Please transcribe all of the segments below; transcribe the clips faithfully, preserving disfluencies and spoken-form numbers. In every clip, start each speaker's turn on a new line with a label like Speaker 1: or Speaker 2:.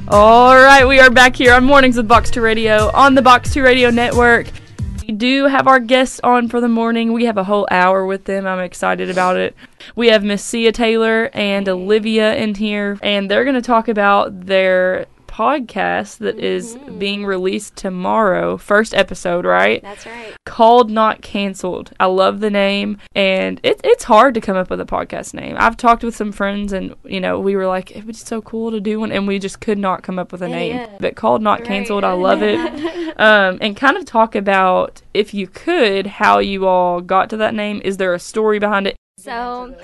Speaker 1: All right, we are back here on Mornings with Box two Radio on the Box two Radio Network. We do have our guests on for the morning. We have a whole hour with them. I'm excited about it. We have Miss Sia Taylor and Olivia in here, and they're going to talk about their podcast that is mm-hmm. being released tomorrow. First episode, right?
Speaker 2: That's right.
Speaker 1: Called Not Canceled. I love the name, and it, it's hard to come up with a podcast name. I've talked with some friends, and, you know, we were like, it would be so cool to do one, and we just could not come up with a name.
Speaker 2: Yeah.
Speaker 1: But Called Not
Speaker 2: right.
Speaker 1: Canceled, I love it. um, and kind of talk about, if you could, how you all got to that name. Is there a story behind it?
Speaker 2: So,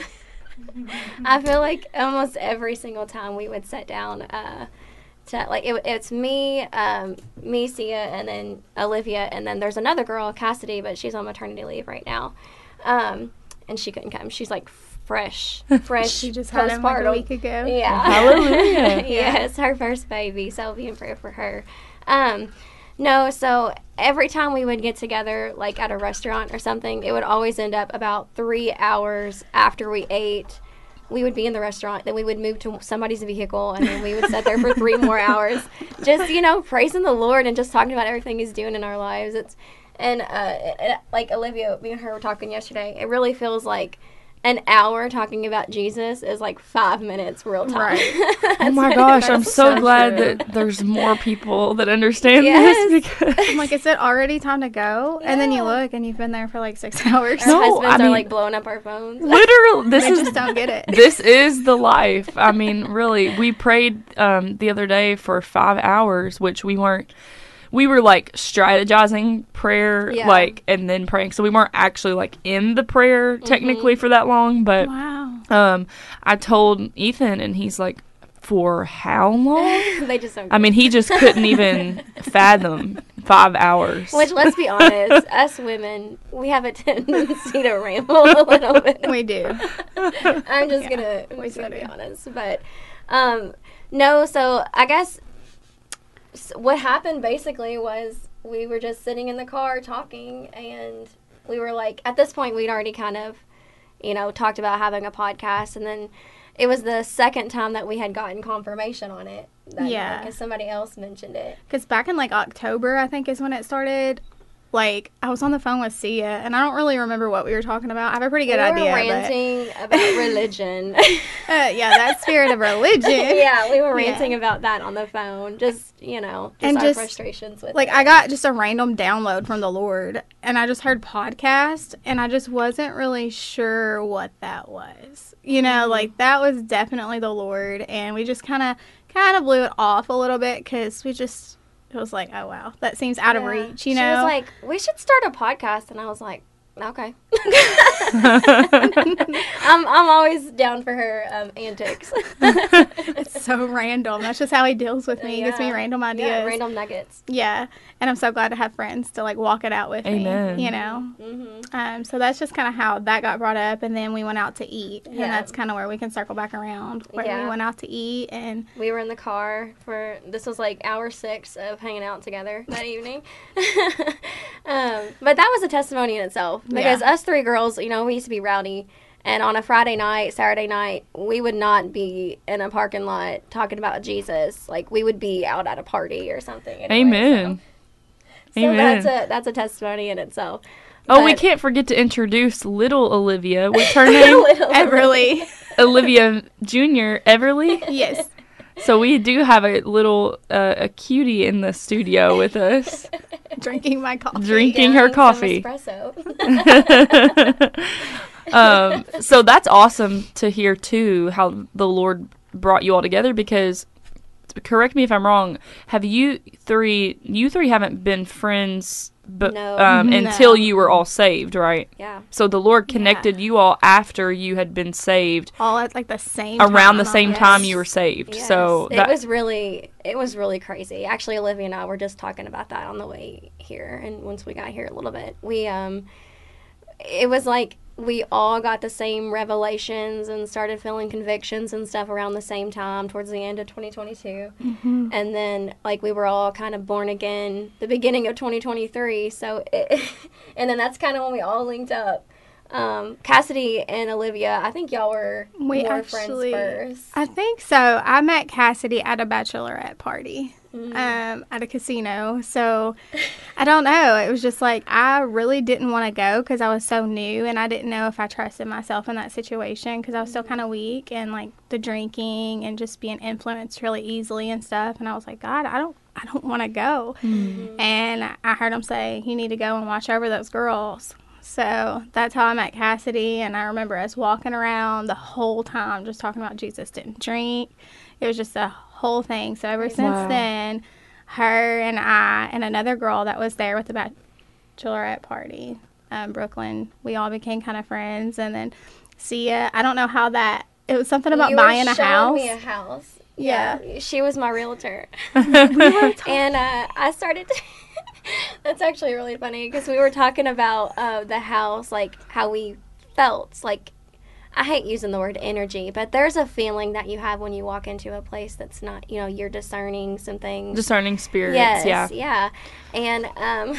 Speaker 2: I feel like almost every single time we would sit down, uh, to, like, it, it's me, um, me, Sia, and then Olivia, and then there's another girl, Cassidy, but she's on maternity leave right now, um, and she couldn't come. She's, like, fresh, fresh
Speaker 3: She just had him like a week ago.
Speaker 2: Yeah.
Speaker 1: Hallelujah.
Speaker 2: Yes, her first baby, so be in prayer for her. Um, no, so every time we would get together, like, at a restaurant or something, it would always end up about three hours after we ate. We would be in the restaurant, then we would move to somebody's vehicle, and then we would sit there for three more hours, just, you know, praising the Lord and just talking about everything He's doing in our lives. It's, and, uh, it, like Olivia, me and her were talking yesterday, it really feels like an hour talking about Jesus is like five minutes real time.
Speaker 3: Right.
Speaker 1: Oh my gosh, I'm so,
Speaker 3: so
Speaker 1: glad
Speaker 3: true.
Speaker 1: that there's more people that understand
Speaker 2: Yes.
Speaker 1: this. Because
Speaker 3: I'm like, is it already time to go?
Speaker 2: Yeah.
Speaker 3: And then you look, and you've been there for like six hours.
Speaker 2: Our
Speaker 1: No,
Speaker 2: husbands
Speaker 1: I
Speaker 2: are,
Speaker 1: mean-
Speaker 2: like, blowing up our phones.
Speaker 1: literally, this
Speaker 3: They
Speaker 1: is
Speaker 3: just don't get it.
Speaker 1: this is the life. I mean, really, we prayed um, the other day for five hours, which we weren't. We were like strategizing prayer,
Speaker 2: Yeah.
Speaker 1: like, and then praying. So we weren't actually like in the prayer technically
Speaker 2: Mm-hmm.
Speaker 1: for that long. But
Speaker 3: Wow.
Speaker 1: um, I told Ethan, and he's like, "For how long?"
Speaker 2: They just don't
Speaker 1: I mean, he just couldn't even fathom five hours.
Speaker 2: Which, let's be honest, us women, we have a tendency to ramble a little bit.
Speaker 3: We do.
Speaker 2: I'm just
Speaker 3: Yeah,
Speaker 2: gonna, I'm
Speaker 3: we
Speaker 2: just gonna
Speaker 3: so
Speaker 2: be
Speaker 3: do.
Speaker 2: honest, but um, no. So I guess s- what happened basically was we were just sitting in the car talking, and we were like, at this point, we'd already kind of, you know, talked about having a podcast, and then it was the second time that we had gotten confirmation on it. That
Speaker 3: Yeah.
Speaker 2: because somebody else mentioned it.
Speaker 3: Because back in like October, I think is when it started. Like, I was on the phone with Sia, and I don't really remember what we were talking about. I have a pretty good
Speaker 2: we
Speaker 3: idea.
Speaker 2: were ranting about religion.
Speaker 3: But, uh, yeah, that spirit of religion.
Speaker 2: Yeah, we were
Speaker 3: Yeah.
Speaker 2: ranting about that on the phone. Just, you know, just
Speaker 3: And
Speaker 2: our
Speaker 3: just,
Speaker 2: frustrations with
Speaker 3: Like,
Speaker 2: it.
Speaker 3: I got just a random download from the Lord, and I just heard podcast, and I just wasn't really sure what that was. You know,
Speaker 2: Mm-hmm.
Speaker 3: like, that was definitely the Lord, and we just kind of, kind of blew it off a little bit, because we just, it was like, oh, wow, that seems out of
Speaker 2: Yeah.
Speaker 3: reach, you
Speaker 2: She
Speaker 3: know?
Speaker 2: was like, we should start a podcast, and I was like, okay. I'm I'm always down for her um, antics.
Speaker 3: It's so random. That's just how he deals with me. He gives me
Speaker 2: Yeah.
Speaker 3: random ideas.
Speaker 2: Yeah, random nuggets.
Speaker 3: Yeah, and I'm so glad to have friends to like walk it out with
Speaker 1: Amen.
Speaker 3: me. You know,
Speaker 2: Mm-hmm.
Speaker 3: um, so that's just kind of how that got brought up, and then we went out to eat,
Speaker 2: Yeah.
Speaker 3: and that's kind of where we can circle back around. Where
Speaker 2: Yeah.
Speaker 3: we went out to eat, and
Speaker 2: We were in the car for, this was like hour six of hanging out together that evening. um, but that was a testimony in itself, because
Speaker 3: Yeah.
Speaker 2: us three girls, you know, we used to be rowdy. And on a Friday night, Saturday night, we would not be in a parking lot talking about Jesus. Like, we would be out at a party or something. Anyway,
Speaker 1: Amen.
Speaker 2: So, so
Speaker 1: Amen.
Speaker 2: that's a that's a testimony in itself.
Speaker 1: Oh, we
Speaker 2: But-
Speaker 1: can't forget to introduce little Olivia. What's her name?
Speaker 2: Little-
Speaker 3: Everly,
Speaker 1: Olivia Junior Everly.
Speaker 3: yes,
Speaker 1: So we do have a little uh, a cutie in the studio with us,
Speaker 3: drinking my coffee.
Speaker 1: drinking her
Speaker 2: some
Speaker 1: coffee.
Speaker 2: espresso.
Speaker 1: um, so that's awesome to hear too, how the Lord brought you all together. Because, correct me if I'm wrong, have you three? You three haven't been friends, but
Speaker 2: No.
Speaker 1: um,
Speaker 3: No.
Speaker 1: until you were all saved, right?
Speaker 2: Yeah.
Speaker 1: So the Lord connected you all after you had been saved,
Speaker 3: All at like the same
Speaker 1: around the
Speaker 3: time,
Speaker 1: same
Speaker 3: almost.
Speaker 1: time you were saved.
Speaker 2: Yes.
Speaker 1: So
Speaker 2: it
Speaker 1: that
Speaker 2: was really it was really crazy. Actually, Olivia and I were just talking about that on the way here, and once we got here a little bit, we um, it was like we all got the same revelations and started feeling convictions and stuff around the same time towards the end of twenty twenty-two.
Speaker 3: Mm-hmm.
Speaker 2: And then, like, we were all kind of born again the beginning of twenty twenty-three. So, it, and then that's kind of when we all linked up. Um, Cassidy and Olivia, I think y'all were
Speaker 3: We
Speaker 2: more
Speaker 3: actually,
Speaker 2: friends first.
Speaker 3: I think so. I met Cassidy at a bachelorette party,
Speaker 2: Mm.
Speaker 3: um, at a casino. So I don't know. It was just like I really didn't want to go because I was so new and I didn't know if I trusted myself in that situation because I was still kind of weak and like the drinking and just being influenced really easily and stuff. And I was like, God, I don't, I don't want to go.
Speaker 1: Mm.
Speaker 3: And I heard him say, you need to go and watch over those girls. So that's how I met Cassidy, and I remember us walking around the whole time just talking about Jesus didn't drink. It was just a whole thing. So ever since
Speaker 1: Wow.
Speaker 3: then, her and I and another girl that was there with the bachelorette party, um, Brooklyn, we all became kind of friends. And then Sia, I don't know how that, it was something about
Speaker 2: You were
Speaker 3: buying a
Speaker 2: showing
Speaker 3: house.
Speaker 2: me a house.
Speaker 3: Yeah.
Speaker 2: Yeah. She was my realtor.
Speaker 3: we were talking.
Speaker 2: And uh, I started to... That's actually really funny because we were talking about uh, the house, like how we felt. Like, I hate using the word energy, but there's a feeling that you have when you walk into a place that's not, you know, you're discerning some things.
Speaker 1: Discerning spirits.
Speaker 2: Yes,
Speaker 1: Yeah.
Speaker 2: yeah. And um,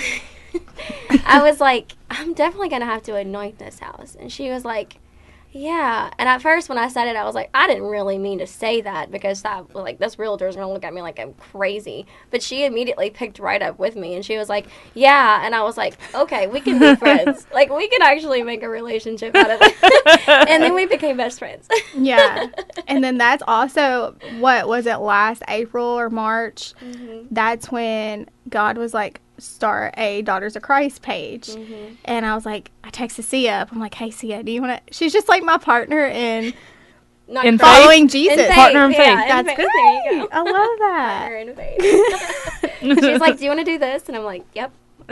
Speaker 2: I was like, I'm definitely going to have to anoint this house. And she was like, yeah. And at first when I said it, I was like, I didn't really mean to say that because that, like, this realtor's going to look at me like I'm crazy. But she immediately picked right up with me and she was like, yeah. And I was like, okay, we can be friends. Like, we can actually make a relationship out of it. And then we became best friends.
Speaker 3: Yeah. And then that's also, what was it, last April or March?
Speaker 2: Mm-hmm.
Speaker 3: That's when God was like, start a Daughters of Christ page.
Speaker 2: Mm-hmm.
Speaker 3: And I was like, I texted Sia up. I'm like, hey, Sia, do you want to? She's just like my partner in
Speaker 2: Not
Speaker 1: In
Speaker 2: crazy.
Speaker 3: following
Speaker 2: In
Speaker 3: Jesus.
Speaker 2: faith,
Speaker 1: Partner in faith.
Speaker 2: yeah, in
Speaker 3: That's
Speaker 2: faith.
Speaker 3: great.
Speaker 2: There you go.
Speaker 3: I love that.
Speaker 2: Partner in faith. She's like, do you want to do this? And I'm like, yep.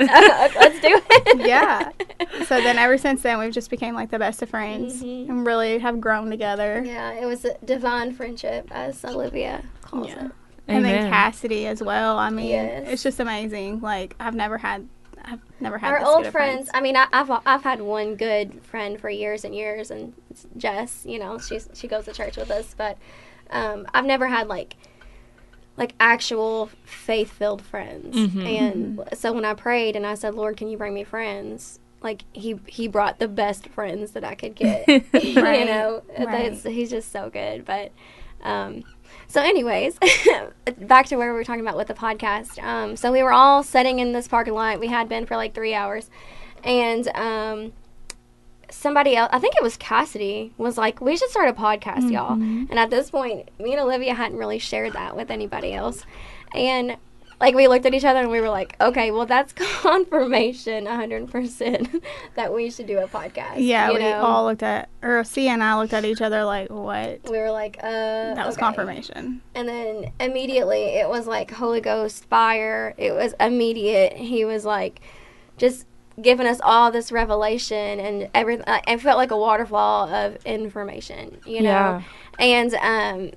Speaker 2: Let's do it.
Speaker 3: Yeah. So then ever since then, we've just became like the best of friends
Speaker 2: Mhm.
Speaker 3: and really have grown together.
Speaker 2: Yeah, it was a divine friendship, as Olivia calls
Speaker 3: Yeah.
Speaker 2: it.
Speaker 3: And then
Speaker 1: Amen.
Speaker 3: Cassidy as well. I mean,
Speaker 2: Yes.
Speaker 3: it's just amazing. Like, I've never had, I've never had
Speaker 2: Our
Speaker 3: this
Speaker 2: old
Speaker 3: good of
Speaker 2: friends. I mean, I, I've I've had one good friend for years and years, and it's Jess. You know, she's she goes to church with us, but um, I've never had like like actual faith filled friends.
Speaker 1: Mhm.
Speaker 2: And so when I prayed and I said, Lord, can you bring me friends? Like he he brought the best friends that I could get. You
Speaker 3: Right,
Speaker 2: know,
Speaker 3: right.
Speaker 2: That's, he's just so good. But um, so, anyways, back to where we were talking about with the podcast. Um, so we were all sitting in this parking lot. We had been for like three hours, and um, somebody else, I think it was Cassidy, was like, "We should start a podcast, y'all." And at this point, me and Olivia hadn't really shared that with anybody else, and like we looked at each other and we were like, okay, well that's confirmation one hundred percent that we should do a podcast.
Speaker 3: Yeah,
Speaker 2: you
Speaker 3: we
Speaker 2: know?
Speaker 3: all looked at, or Sia and I looked at each other like, what?
Speaker 2: we were like, uh
Speaker 3: That was
Speaker 2: okay.
Speaker 3: confirmation.
Speaker 2: And then immediately it was like Holy Ghost fire. It was immediate. He was like just giving us all this revelation and everything. It felt like a waterfall of information, you know.
Speaker 1: Yeah.
Speaker 2: And um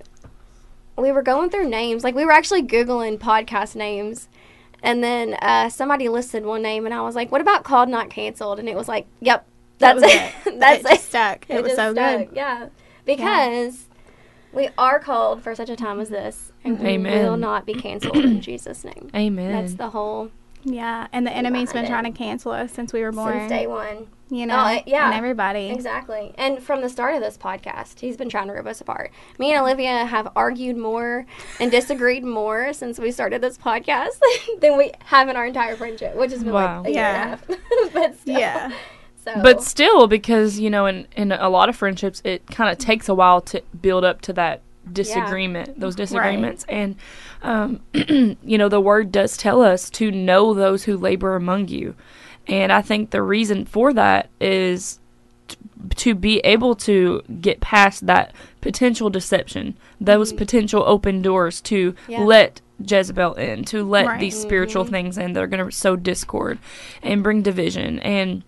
Speaker 2: we were going through names. Like, we were actually Googling podcast names. And then uh, somebody listed one name, and I was like, what about Called Not Canceled? And it was like, yep,
Speaker 3: That
Speaker 2: that's
Speaker 3: was
Speaker 2: it.
Speaker 3: it.
Speaker 2: That's
Speaker 3: It
Speaker 2: it.
Speaker 3: just stuck. It was
Speaker 2: just
Speaker 3: so
Speaker 2: stuck.
Speaker 3: good.
Speaker 2: Yeah. Because we are called for such a time as this. And we
Speaker 1: Amen.
Speaker 2: will not be canceled in Jesus' name.
Speaker 1: Amen.
Speaker 2: That's the whole,
Speaker 3: Yeah, and the enemy's been
Speaker 2: Behind
Speaker 3: trying
Speaker 2: it.
Speaker 3: to cancel us since we were born.
Speaker 2: since day one.
Speaker 3: You know,
Speaker 2: Oh, uh, yeah.
Speaker 3: and everybody.
Speaker 2: Exactly. And from the start of this podcast, he's been trying to rip us apart. Me and Olivia have argued more and disagreed more since we started this podcast than we have in our entire friendship, which has been
Speaker 1: Wow.
Speaker 2: like a year
Speaker 3: Yeah.
Speaker 2: and a half. But still.
Speaker 3: Yeah.
Speaker 2: So,
Speaker 1: But still, because, you know, in, in a lot of friendships, it kind of takes a while to build up to that disagreement, those disagreements. And, um, you know, the word does tell us to know those who labor among you. And I think the reason for that is t- to be able to get past that potential deception, those potential open doors to
Speaker 2: Yeah.
Speaker 1: let Jezebel in, to let
Speaker 3: Right.
Speaker 1: these spiritual things in that are going to sow discord and bring division, and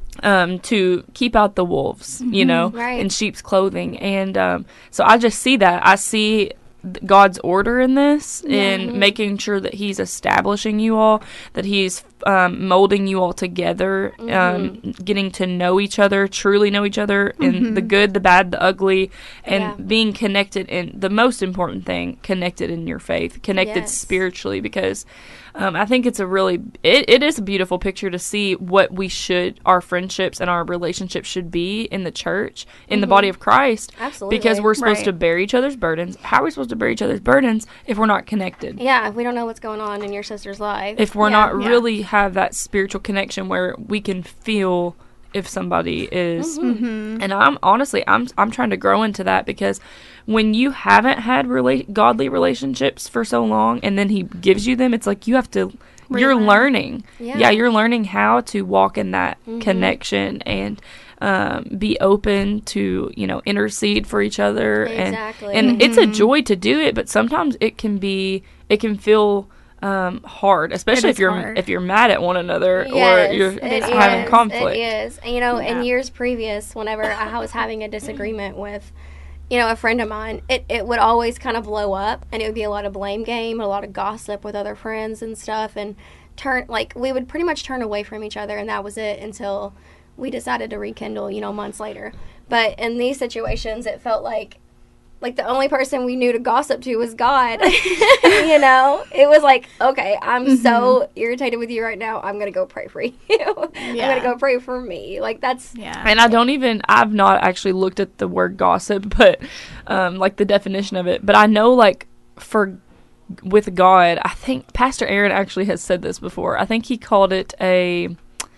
Speaker 1: um, to keep out the wolves, you know,
Speaker 2: Right.
Speaker 1: in sheep's clothing. And um, so I just see that. I see th- God's order in this, and making sure that He's establishing you all, that He's um, molding you all together, um, getting to know each other, truly know each other, in the good, the bad, the ugly, and
Speaker 2: Yeah.
Speaker 1: being connected in the most important thing, connected in your faith, connected
Speaker 2: Yes.
Speaker 1: spiritually, because um, I think it's a really it, it is a beautiful picture to see what we should our friendships and our relationships should be in the church, in
Speaker 2: Mm-hmm.
Speaker 1: the body of Christ.
Speaker 2: Absolutely.
Speaker 1: Because we're supposed
Speaker 3: Right.
Speaker 1: to bear each other's burdens. How are we supposed to bear each other's burdens if we're not connected?
Speaker 2: Yeah, if we don't know what's going on in your sister's life.
Speaker 1: If we're
Speaker 2: Yeah.
Speaker 1: not
Speaker 3: Yeah.
Speaker 1: really have that spiritual connection where we can feel if somebody is
Speaker 3: Mm-hmm.
Speaker 1: and I'm honestly I'm I'm trying to grow into that, because when you haven't had rela- godly relationships for so long and then he gives you them, it's like you have to you're
Speaker 3: Relearn.
Speaker 1: learning.
Speaker 2: Yeah.
Speaker 1: Yeah, you're learning how to walk in that connection and um, be open to, you know, intercede for each other.
Speaker 2: Exactly.
Speaker 1: And, and it's a joy to do it, but sometimes it can be, it can feel um, hard, especially
Speaker 3: is
Speaker 1: if you're
Speaker 3: hard.
Speaker 1: if you're mad at one another
Speaker 2: Yes,
Speaker 1: or you're
Speaker 2: it
Speaker 1: having
Speaker 2: is,
Speaker 1: conflict.
Speaker 2: It is. And, you know,
Speaker 3: Yeah.
Speaker 2: in years previous, whenever I was having a disagreement with, you know, a friend of mine, it, it would always kind of blow up, and it would be a lot of blame game, a lot of gossip with other friends and stuff, and turn, like, we would pretty much turn away from each other, and that was it until we decided to rekindle, you know, months later. But in these situations, it felt like, like the only person we knew to gossip to was God. You know, it was like, okay, I'm so irritated with you right now. I'm gonna go pray for you. I'm
Speaker 3: Yeah.
Speaker 2: gonna go pray for me. Like that's
Speaker 3: Yeah.
Speaker 1: And I don't even, I've not actually looked at the word gossip, but um, like the definition of it. But I know, like, for with God, I think Pastor Aaron actually has said this before. I think he called it a,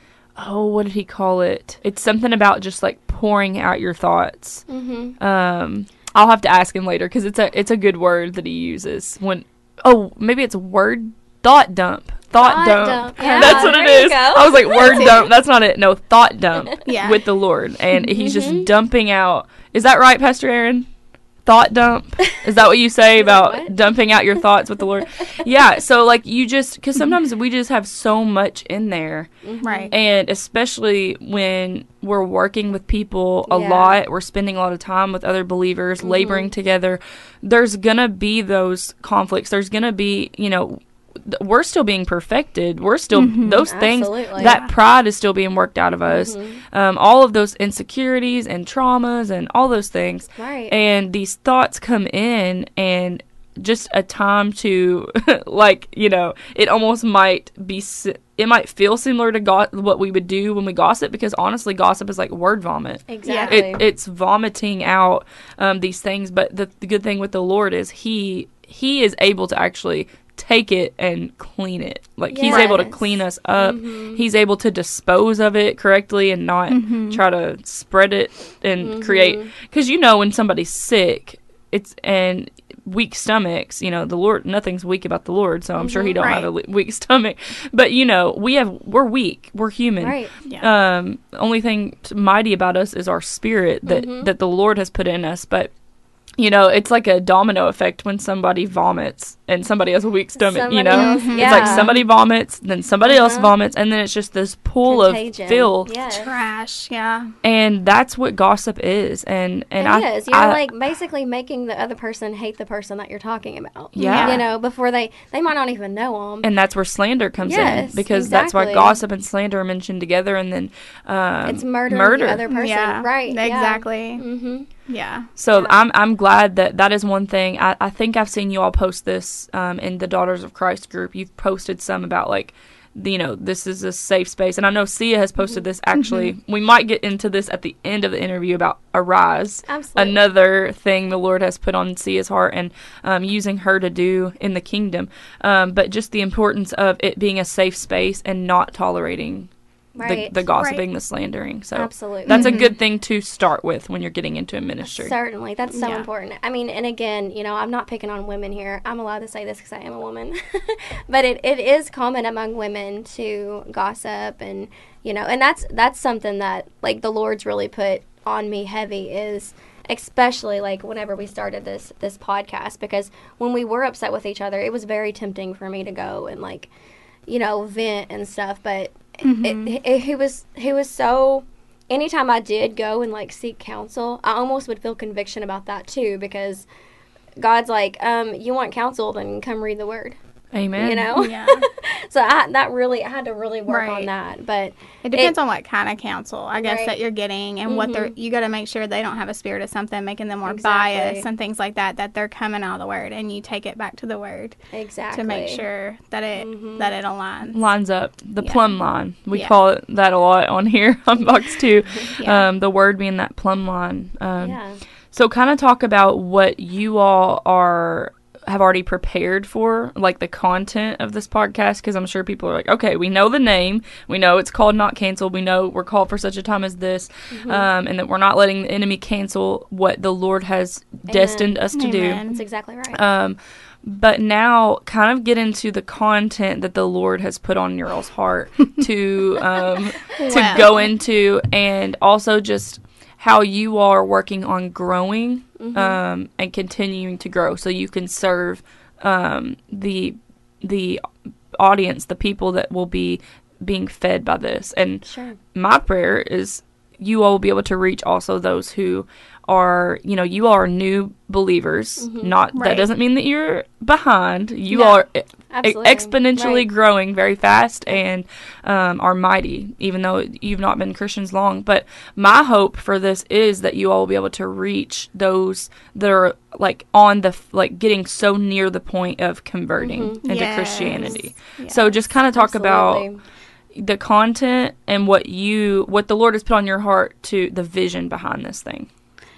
Speaker 1: oh, what did he call it? It's something about just like pouring out your thoughts.
Speaker 2: mm-hmm.
Speaker 1: Um, I'll have to ask him later because it's a it's a good word that he uses when. Oh, maybe it's word thought dump. Thought,
Speaker 2: Thought
Speaker 1: dump.
Speaker 2: dump. Yeah,
Speaker 1: That's what
Speaker 2: there
Speaker 1: it
Speaker 2: you
Speaker 1: is.
Speaker 2: go.
Speaker 1: I was like word dump. That's not it. No, thought dump.
Speaker 3: Yeah.
Speaker 1: With the Lord, and he's
Speaker 2: Mm-hmm.
Speaker 1: just dumping out. Is that right, Pastor Aaron? Thought dump. Is that what you say about
Speaker 2: What?
Speaker 1: dumping out your thoughts with the Lord? Yeah. So like you just because sometimes we just have so much in there.
Speaker 3: Right.
Speaker 1: And especially when we're working with people a
Speaker 2: Yeah.
Speaker 1: lot, we're spending a lot of time with other believers, laboring together, there's going to be those conflicts. There's going to be, you know, th- we're still being perfected. We're still, those things,
Speaker 2: Absolutely.
Speaker 1: that pride is still being worked out of us. Um, all of those insecurities and traumas and all those things.
Speaker 2: Right.
Speaker 1: And these thoughts come in and just a time to like, you know, it almost might be si- it might feel similar to go- what we would do when we gossip, because honestly gossip is like word vomit.
Speaker 2: Exactly.
Speaker 1: It, it's vomiting out um, these things, but the, the good thing with the Lord is he he is able to actually take it and clean it. Like he's able to
Speaker 2: Yes.
Speaker 1: clean us up. He's able to dispose of it correctly and not try to spread it and create, because you know when somebody's sick, it's and weak stomachs, you know, the Lord, nothing's weak about the Lord, so I'm sure he don't
Speaker 3: Right.
Speaker 1: have a le- weak stomach, but you know, we have we're weak, we're human.
Speaker 2: Right.
Speaker 3: Yeah.
Speaker 1: Um only thing mighty about us is our spirit that that the Lord has put in us. But you know, it's like a domino effect when somebody vomits and somebody has a weak stomach, you
Speaker 2: Somebody
Speaker 1: know?
Speaker 2: else-
Speaker 1: It's
Speaker 2: yeah.
Speaker 1: like somebody vomits, then somebody else
Speaker 2: Uh-huh.
Speaker 1: vomits, and then it's just this pool
Speaker 2: Contagion.
Speaker 1: of filth.
Speaker 2: Yes.
Speaker 3: Trash. Yeah.
Speaker 1: And that's what gossip is. And and
Speaker 2: It
Speaker 1: I
Speaker 2: is. You're
Speaker 1: I-
Speaker 2: like basically making the other person hate the person that you're talking about.
Speaker 1: Yeah.
Speaker 2: You know, before they they might not even know them.
Speaker 1: and that's where slander comes
Speaker 2: Yes,
Speaker 1: in, because that's why
Speaker 2: exactly.
Speaker 1: gossip and slander are mentioned together, and then um,
Speaker 2: It's murdering
Speaker 1: murder.
Speaker 2: the other person.
Speaker 3: Yeah.
Speaker 2: Right.
Speaker 3: Exactly.
Speaker 2: Mm-hmm.
Speaker 3: Yeah.
Speaker 1: So
Speaker 2: Yeah.
Speaker 1: I'm I'm glad that that is one thing. I, I think I've seen you all post this um, in the Daughters of Christ group. You've posted some about like, the, you know, this is a safe space, and I know Sia has posted this. Actually, we might get into this at the end of the interview about Arise.
Speaker 2: Absolutely.
Speaker 1: Another thing the Lord has put on Sia's heart and um, using her to do in the kingdom. Um, but just the importance of it being a safe space and not tolerating
Speaker 2: Right.
Speaker 1: the, the gossiping, the slandering. So
Speaker 2: Absolutely.
Speaker 1: that's a good thing to start with when you're getting into a ministry.
Speaker 2: Certainly, that's so
Speaker 3: Yeah.
Speaker 2: important. I mean, and again, you know, I'm not picking on women here. I'm allowed to say this because I am a woman, but it, it is common among women to gossip, and you know, and that's that's something that like the Lord's really put on me heavy is especially like whenever we started this this podcast, because when we were upset with each other, it was very tempting for me to go and like, you know, vent and stuff, but it, it, he was he was so. Anytime I did go and like seek counsel, I almost would feel conviction about that too, because God's like, um, you want counsel, then come read the word.
Speaker 1: Amen.
Speaker 2: You know?
Speaker 3: Yeah.
Speaker 2: So I, that really, I had to really work
Speaker 3: Right.
Speaker 2: on that. But
Speaker 3: It depends
Speaker 2: It-
Speaker 3: on what kind of counsel, I guess,
Speaker 2: Right.
Speaker 3: that you're getting and what they're, you got to make sure they don't have a spirit of something making them more
Speaker 2: Exactly.
Speaker 3: biased and things like that, that they're coming out of the word and you take it back to the word
Speaker 2: exactly.
Speaker 3: to make sure that it, that it aligns.
Speaker 1: Lines up. The
Speaker 3: Yeah.
Speaker 1: plumb line. We
Speaker 3: Yeah.
Speaker 1: call it that a lot on here on Box two.
Speaker 3: Yeah.
Speaker 1: Um, the word being that plumb line. Um,
Speaker 2: Yeah.
Speaker 1: So kind of talk about what you all are have already prepared for, like the content of this podcast, because I'm sure people are like, okay, we know the name, we know it's called Not Canceled, we know we're called for such a time as this,
Speaker 2: Mm-hmm.
Speaker 1: um, and that we're not letting the enemy cancel what the Lord has destined us to
Speaker 3: Amen.
Speaker 2: That's exactly right.
Speaker 1: do. Um, but now, kind of get into the content that the Lord has put on your all's heart to um, to
Speaker 3: Wow.
Speaker 1: go into, and also just how you are working on growing um, and continuing to grow, so you can serve um, the the audience, the people that will be being fed by this. And
Speaker 2: Sure.
Speaker 1: my prayer is you all will be able to reach also those who are, you know, you are new believers. Not that
Speaker 3: Right.
Speaker 1: doesn't mean that you're behind. You
Speaker 3: No.
Speaker 1: are e-
Speaker 2: Absolutely.
Speaker 1: exponentially
Speaker 2: Right.
Speaker 1: growing very fast and um, are mighty, even though you've not been Christians long. But my hope for this is that you all will be able to reach those that are like on the like getting so near the point of converting into
Speaker 3: Yes.
Speaker 1: Christianity.
Speaker 3: Yes.
Speaker 1: So just kind of talk about
Speaker 2: Absolutely.
Speaker 1: the content and what you what the Lord has put on your heart to the vision behind this thing.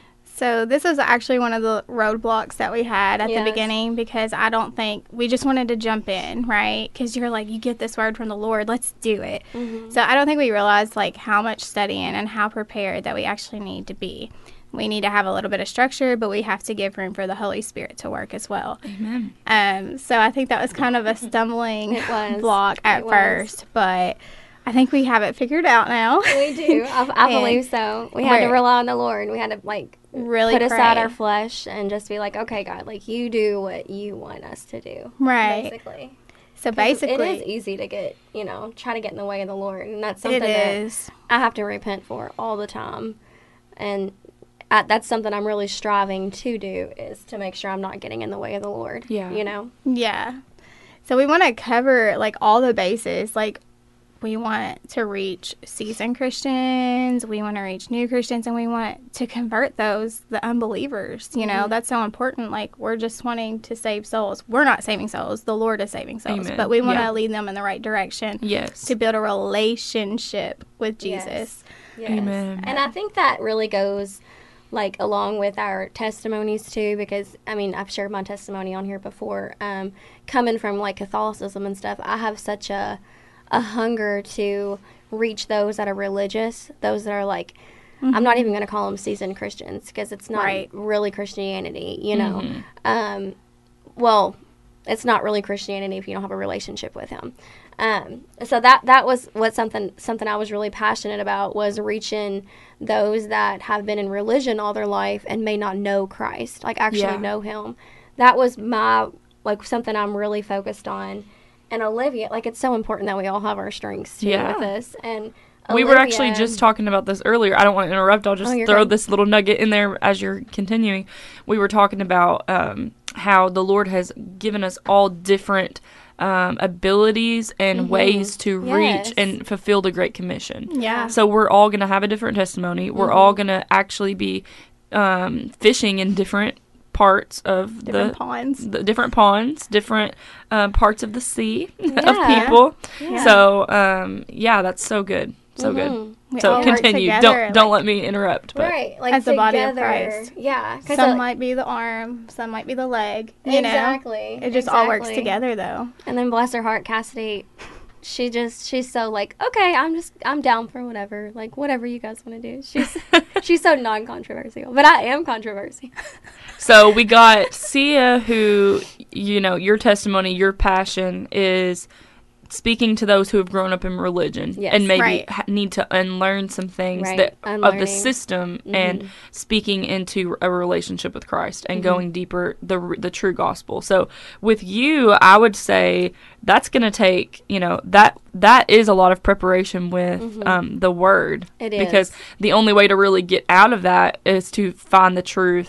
Speaker 3: So this is actually one of the roadblocks that we had at
Speaker 2: Yes.
Speaker 3: the beginning, because I don't think we just wanted to jump in, right? Because you're like, you get this word from the Lord, let's do it. So I don't think we realized like how much studying and how prepared that we actually need to be. We need to have a little bit of structure, but we have to give room for the Holy Spirit to work as well.
Speaker 1: Amen.
Speaker 3: Um, so I think that was kind of a stumbling
Speaker 2: It was.
Speaker 3: block at
Speaker 2: It was.
Speaker 3: first, but I think we have it figured out now.
Speaker 2: We do. I, I
Speaker 3: And
Speaker 2: believe so. We had to
Speaker 3: we're-
Speaker 2: rely on the Lord. We had to like
Speaker 3: Really
Speaker 2: put aside
Speaker 3: pray.
Speaker 2: our flesh and just be like, okay, God, like you do what you want us to do.
Speaker 3: Right.
Speaker 2: Basically.
Speaker 3: So
Speaker 2: 'Cause
Speaker 3: basically,
Speaker 2: it is easy to get, you know, try to get in the way of the Lord, and that's something
Speaker 3: it
Speaker 2: that
Speaker 3: is.
Speaker 2: I have to repent for all the time, and I, that's something I'm really striving to do, is to make sure I'm not getting in the way of the Lord.
Speaker 1: Yeah.
Speaker 2: You know.
Speaker 3: Yeah. So we want to cover like all the bases. Like we want to reach seasoned Christians, we want to reach new Christians, and we want to convert those, the unbelievers. You know, that's so important. Like we're just wanting to save souls. We're not saving souls. The Lord is saving souls.
Speaker 1: Amen.
Speaker 3: But we want to
Speaker 1: Yeah.
Speaker 3: lead them in the right direction
Speaker 1: Yes.
Speaker 3: to build a relationship with Jesus.
Speaker 2: Yes. Yes.
Speaker 1: Amen.
Speaker 2: And I think that really goes like along with our testimonies too, because I mean I've shared my testimony on here before. Um, coming from like Catholicism and stuff, I have such a a hunger to reach those that are religious, those that are like, I'm not even going to call them seasoned Christians, because it's not
Speaker 3: Right.
Speaker 2: really Christianity, you know. Um, well, it's not really Christianity if you don't have a relationship with Him. Um, so that that was what something something I was really passionate about, was reaching those that have been in religion all their life and may not know Christ, like actually
Speaker 1: Yeah.
Speaker 2: know Him. That was my like something I'm really focused on. And Olivia, like it's so important that we all have our strengths too
Speaker 1: Yeah.
Speaker 2: with this. And
Speaker 1: We were actually
Speaker 2: Olivia-
Speaker 1: just talking about this earlier. I don't want to interrupt. I'll just
Speaker 2: Oh, you're
Speaker 1: throw
Speaker 2: good.
Speaker 1: this little nugget in there as you're continuing. We were talking about um, how the Lord has given us all different um, abilities and ways to
Speaker 2: Mm-hmm. Yes.
Speaker 1: reach and fulfill the Great Commission.
Speaker 3: Yeah.
Speaker 1: So we're all going to have a different testimony. We're
Speaker 2: Mm-hmm.
Speaker 1: all going to actually be um, fishing in different parts of
Speaker 3: Different
Speaker 1: the
Speaker 3: ponds.
Speaker 1: the different ponds, different um, parts of the sea of
Speaker 2: Yeah.
Speaker 1: people.
Speaker 3: Yeah.
Speaker 1: So um, yeah, that's so good, so good.
Speaker 2: Mhm.
Speaker 3: We
Speaker 1: So
Speaker 3: all work
Speaker 1: continue.
Speaker 3: together,
Speaker 1: Don't don't
Speaker 3: like,
Speaker 1: let me interrupt. But
Speaker 2: Right, like
Speaker 3: As the body of
Speaker 2: together.
Speaker 3: Christ.
Speaker 2: Yeah, 'cause
Speaker 3: Some
Speaker 2: it-
Speaker 3: might be the arm, some might be the leg. You
Speaker 2: exactly.
Speaker 3: know, it just all works
Speaker 2: exactly.
Speaker 3: together though.
Speaker 2: And then bless her heart, Cassidy. She just she's so like, okay, I'm just I'm down for whatever, like whatever you guys want to do. She's she's so non-controversial, but I am controversial.
Speaker 1: so we got Sia, who, you know, your testimony, your passion is speaking to those who have grown up in religion
Speaker 2: Yes.
Speaker 1: and maybe
Speaker 3: Right.
Speaker 1: ha- need to unlearn some things
Speaker 2: Right.
Speaker 1: that of
Speaker 2: Unlearning.
Speaker 1: the system and speaking into a relationship with Christ and going deeper the r- the true gospel. So with you, I would say that's going to take, you know, that that is a lot of preparation with um, the word.
Speaker 2: It
Speaker 1: Because
Speaker 2: is.
Speaker 1: the only way to really get out of that is to find the truth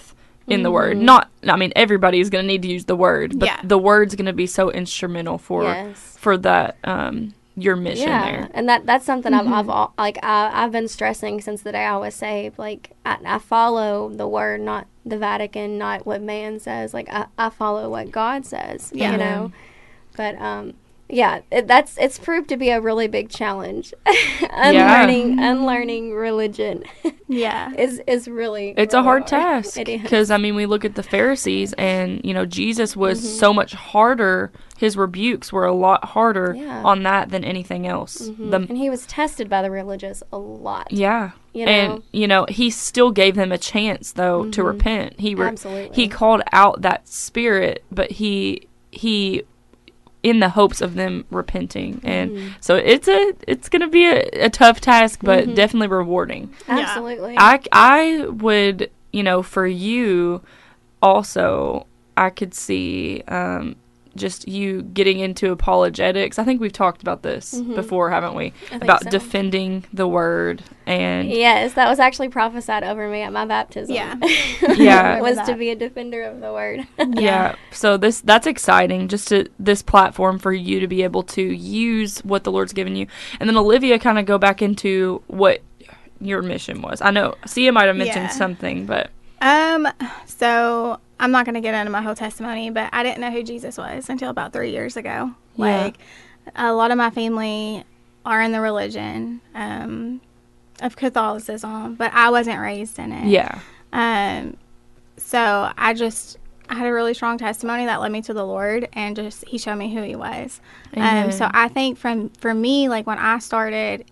Speaker 1: in
Speaker 2: Mm-hmm.
Speaker 1: the word. Not, I mean, everybody is going to need to use the word, but
Speaker 3: Yeah.
Speaker 1: the word's going to be so instrumental for
Speaker 2: Yes.
Speaker 1: for that um your mission
Speaker 2: Yeah,
Speaker 1: there.
Speaker 2: and that that's something
Speaker 3: Mm-hmm.
Speaker 2: I've, I've al- like I, I've been stressing since the day I was saved. Like I, I follow the word, not the Vatican, not what man says. Like I, I follow what God says.
Speaker 3: Yeah.
Speaker 2: You know, but um, yeah, it, that's it's proved to be a really big challenge. unlearning unlearning religion
Speaker 3: Yeah.
Speaker 2: is is really
Speaker 1: It's a
Speaker 2: really
Speaker 1: hard task
Speaker 2: It is.
Speaker 1: because I mean we look at the Pharisees and you know Jesus was
Speaker 2: Mm-hmm.
Speaker 1: so much harder. His rebukes were a lot harder
Speaker 2: Yeah.
Speaker 1: on that than anything else.
Speaker 2: Mhm.
Speaker 1: The
Speaker 2: and he was tested by the religious a lot.
Speaker 1: yeah.
Speaker 2: You know?
Speaker 1: And you know, he still gave them a chance though to repent. He re-
Speaker 2: Absolutely.
Speaker 1: he called out that spirit, but he he in the hopes of them repenting. And so it's a it's going to be a, a tough task, but definitely rewarding.
Speaker 2: Absolutely.
Speaker 1: I I would, you know, for you also I could see um just you getting into apologetics. I think we've talked about this before, haven't we?
Speaker 2: think
Speaker 1: About
Speaker 2: so.
Speaker 1: defending the word and
Speaker 2: Yes, that was actually prophesied over me at my baptism.
Speaker 3: Yeah.
Speaker 1: Yeah.
Speaker 2: was
Speaker 3: Remember
Speaker 2: to
Speaker 3: that.
Speaker 2: be a defender of the word.
Speaker 1: yeah. So this that's exciting, just to this platform for you to be able to use what the Lord's given you. And then Olivia, kind of go back into what your mission was. I know Sia might have mentioned
Speaker 3: Yeah.
Speaker 1: something, but
Speaker 3: Um, so I'm not going to get into my whole testimony, but I didn't know who Jesus was until about three years ago.
Speaker 1: Yeah.
Speaker 3: Like, a lot of my family are in the religion um, of Catholicism, but I wasn't raised in it.
Speaker 1: yeah.
Speaker 3: Um, so I just I had a really strong testimony that led me to the Lord, and just He showed me who He was.
Speaker 1: Amen.
Speaker 3: Um, so I think from for me, like when I started,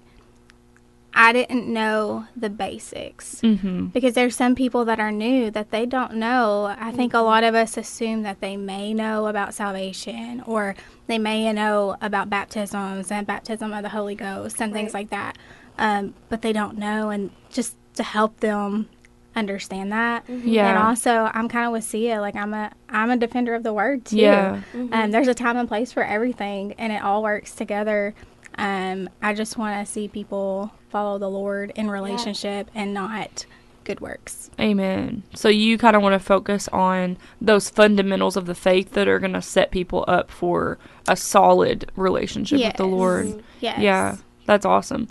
Speaker 3: I didn't know the basics.
Speaker 1: Mm-hmm.
Speaker 3: Because there's some people that are new that they don't know. I think a lot of us assume that they may know about salvation, or they may know about baptisms and baptism of the Holy Ghost and things
Speaker 2: Right.
Speaker 3: like that. Um, but they don't know, and just to help them understand that.
Speaker 1: Yeah.
Speaker 3: And also, I'm kind of with Sia. Like I'm a I'm a defender of the word too.
Speaker 1: Yeah.
Speaker 3: Um, there's a time and place for everything, and it all works together. Um, I just want to see people follow the Lord in relationship and not good works.
Speaker 1: Amen. So you kind of want to focus on those fundamentals of the faith that are going to set people up for a solid relationship with the
Speaker 3: Yes.
Speaker 1: Lord.
Speaker 3: Yes.
Speaker 1: Yeah, that's awesome.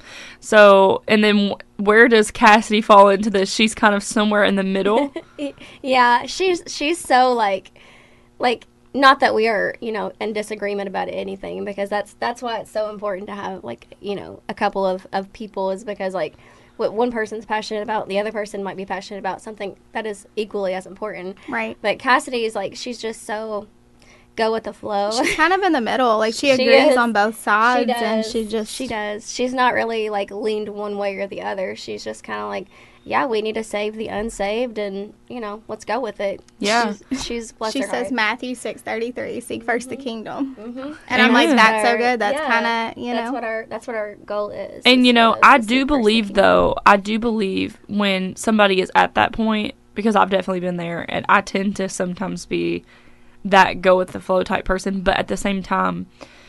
Speaker 1: So, and then wh- where does Cassidy fall into this? She's kind of somewhere in the middle.
Speaker 2: Yeah, she's she's so like like not that we are, you know, in disagreement about anything, because that's that's why it's so important to have like, you know, a couple of, of people, is because like what one person's passionate about, the other person might be passionate about something that is equally as important.
Speaker 3: Right.
Speaker 2: But Cassidy is like, she's just so go with the flow.
Speaker 3: She's kind of in the middle. Like she
Speaker 2: She
Speaker 3: agrees
Speaker 2: is.
Speaker 3: on both sides,
Speaker 2: She does.
Speaker 3: and she just
Speaker 2: She does. She's not really like leaned one way or the other. She's just kind of like, yeah, we need to save the unsaved, and you know, let's go with it.
Speaker 1: Yeah.
Speaker 2: She's, she's blessed
Speaker 3: She
Speaker 2: her
Speaker 3: says
Speaker 2: heart.
Speaker 3: Matthew six thirty three, seek first the kingdom.
Speaker 2: Mhm.
Speaker 3: And I'm like,
Speaker 1: Amen.
Speaker 3: that's so
Speaker 2: Our-
Speaker 3: good. That's
Speaker 2: yeah,
Speaker 3: kind of you
Speaker 2: that's
Speaker 3: know.
Speaker 2: what our that's what our goal is.
Speaker 1: And
Speaker 2: is
Speaker 1: you know,
Speaker 2: to-
Speaker 1: I
Speaker 2: to
Speaker 1: do
Speaker 2: seek first the
Speaker 1: believe
Speaker 2: kingdom.
Speaker 1: though, I do believe when somebody is at that point, because I've definitely been there, and I tend to sometimes be that go with the flow type person, but at the same time,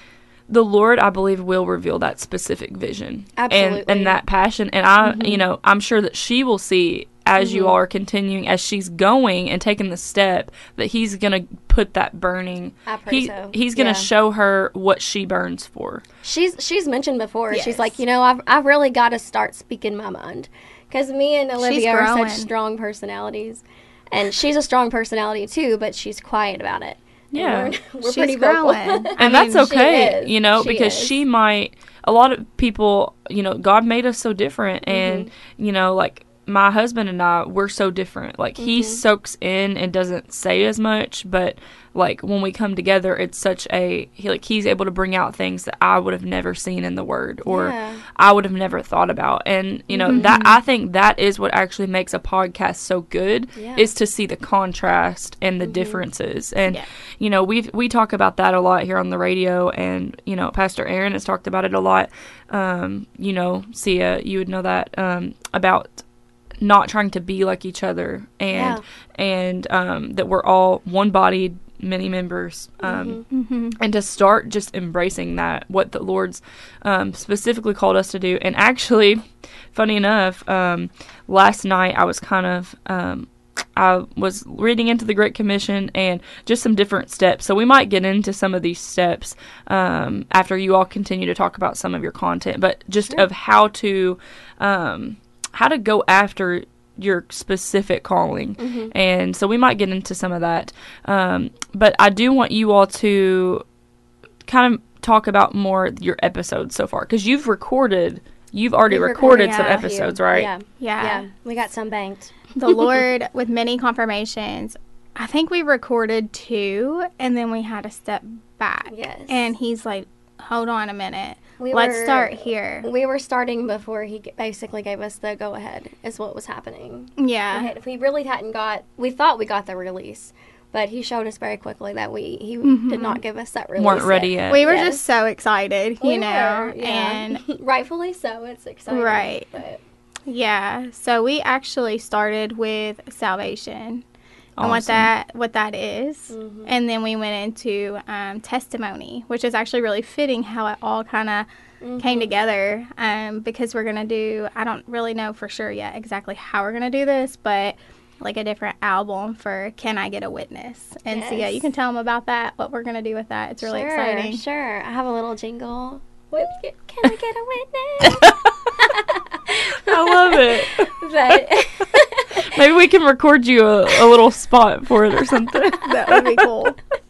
Speaker 1: the Lord, I believe, will reveal that specific vision and
Speaker 2: Absolutely.
Speaker 1: and that passion. And I, you know, I'm sure that she will see as you all are continuing, as she's going and taking the step, that He's gonna put that burning.
Speaker 2: I pray
Speaker 1: he,
Speaker 2: so.
Speaker 1: He's gonna
Speaker 2: Yeah.
Speaker 1: show her what she burns for.
Speaker 2: She's she's mentioned before.
Speaker 3: Yes.
Speaker 2: She's like, you know, I've I've really got to start speaking my mind, because me and Olivia are
Speaker 3: growing.
Speaker 2: such strong personalities, and she's a strong personality too, but she's quiet about it. And
Speaker 1: Yeah.
Speaker 2: we're, we're
Speaker 3: She's
Speaker 2: pretty vocal.
Speaker 3: growing. I
Speaker 1: And that's
Speaker 3: mean,
Speaker 2: she
Speaker 1: okay,
Speaker 2: is.
Speaker 1: you know,
Speaker 2: She
Speaker 1: because
Speaker 2: is.
Speaker 1: she might, a lot of people, you know, God made us so different. And,
Speaker 2: Mm-hmm.
Speaker 1: you know, like my husband and I, we're so different. Like he
Speaker 2: Mm-hmm.
Speaker 1: soaks in and doesn't say as much, but like when we come together, it's such a, he, like he's able to bring out things that I would have never seen in the Word, or
Speaker 2: Yeah.
Speaker 1: I would have never thought about. And, you know, that, I think that is what actually makes a podcast so good,
Speaker 2: Yeah.
Speaker 1: is to see the contrast and the differences. And,
Speaker 3: Yeah.
Speaker 1: you know, we we talk about that a lot here on the radio, and, you know, Pastor Aaron has talked about it a lot. Um, you know, Sia, you would know that, um, about not trying to be like each other, and,
Speaker 2: Yeah.
Speaker 1: and, um, that we're all one body, many members, um,
Speaker 3: Mm-hmm.
Speaker 1: and to start just embracing that, what the Lord's um, specifically called us to do. And actually, funny enough, um, last night I was kind of um, I was reading into the Great Commission and just some different steps. So we might get into some of these steps um, after you all continue to talk about some of your content, but just
Speaker 2: Sure.
Speaker 1: of how to um, how to go after your specific calling.
Speaker 2: Mm-hmm.
Speaker 1: And so we might get into some of that. Um, but I do want you all to kind of talk about more your episodes so far, because you've recorded, you've already
Speaker 2: We
Speaker 1: recorded
Speaker 3: recorded
Speaker 1: some
Speaker 3: a
Speaker 1: episodes, right?
Speaker 2: Yeah.
Speaker 3: Yeah.
Speaker 2: Yeah. We got some banked.
Speaker 3: The Lord, with many confirmations, I think we recorded two, and then we had to step back.
Speaker 2: Yes.
Speaker 3: And he's like, hold on a minute.
Speaker 2: We
Speaker 3: Let's
Speaker 2: were-
Speaker 3: start here.
Speaker 2: We were starting before he g- basically gave us the go ahead, is what was happening.
Speaker 3: Yeah.
Speaker 2: If we really hadn't got, we thought we got the release, but he showed us very quickly that we he
Speaker 3: Mm-hmm.
Speaker 2: did not give us that release.
Speaker 1: Weren't ready yet.
Speaker 3: We were
Speaker 2: Yes.
Speaker 3: just so excited, you
Speaker 2: We
Speaker 3: know.
Speaker 2: were, yeah.
Speaker 3: And
Speaker 2: rightfully so. It's exciting.
Speaker 3: Right.
Speaker 2: But
Speaker 3: yeah, so we actually started with salvation and what
Speaker 1: Awesome.
Speaker 3: that what that is.
Speaker 2: Mhm.
Speaker 3: And then we went into um, testimony, which is actually really fitting how it all kind of came together, um, because we're going to do, I don't really know for sure yet exactly how we're going to do this, but like a different album for Can I Get a Witness? And so, yeah,
Speaker 2: Yes.
Speaker 3: you can tell them about that, what we're going to do with that. It's really
Speaker 2: sure,
Speaker 3: exciting.
Speaker 2: Sure. I have a little jingle. What, can I get a witness?
Speaker 1: I love it.
Speaker 2: But
Speaker 1: Maybe we can record you a, a little spot for it or something.
Speaker 3: That would be cool.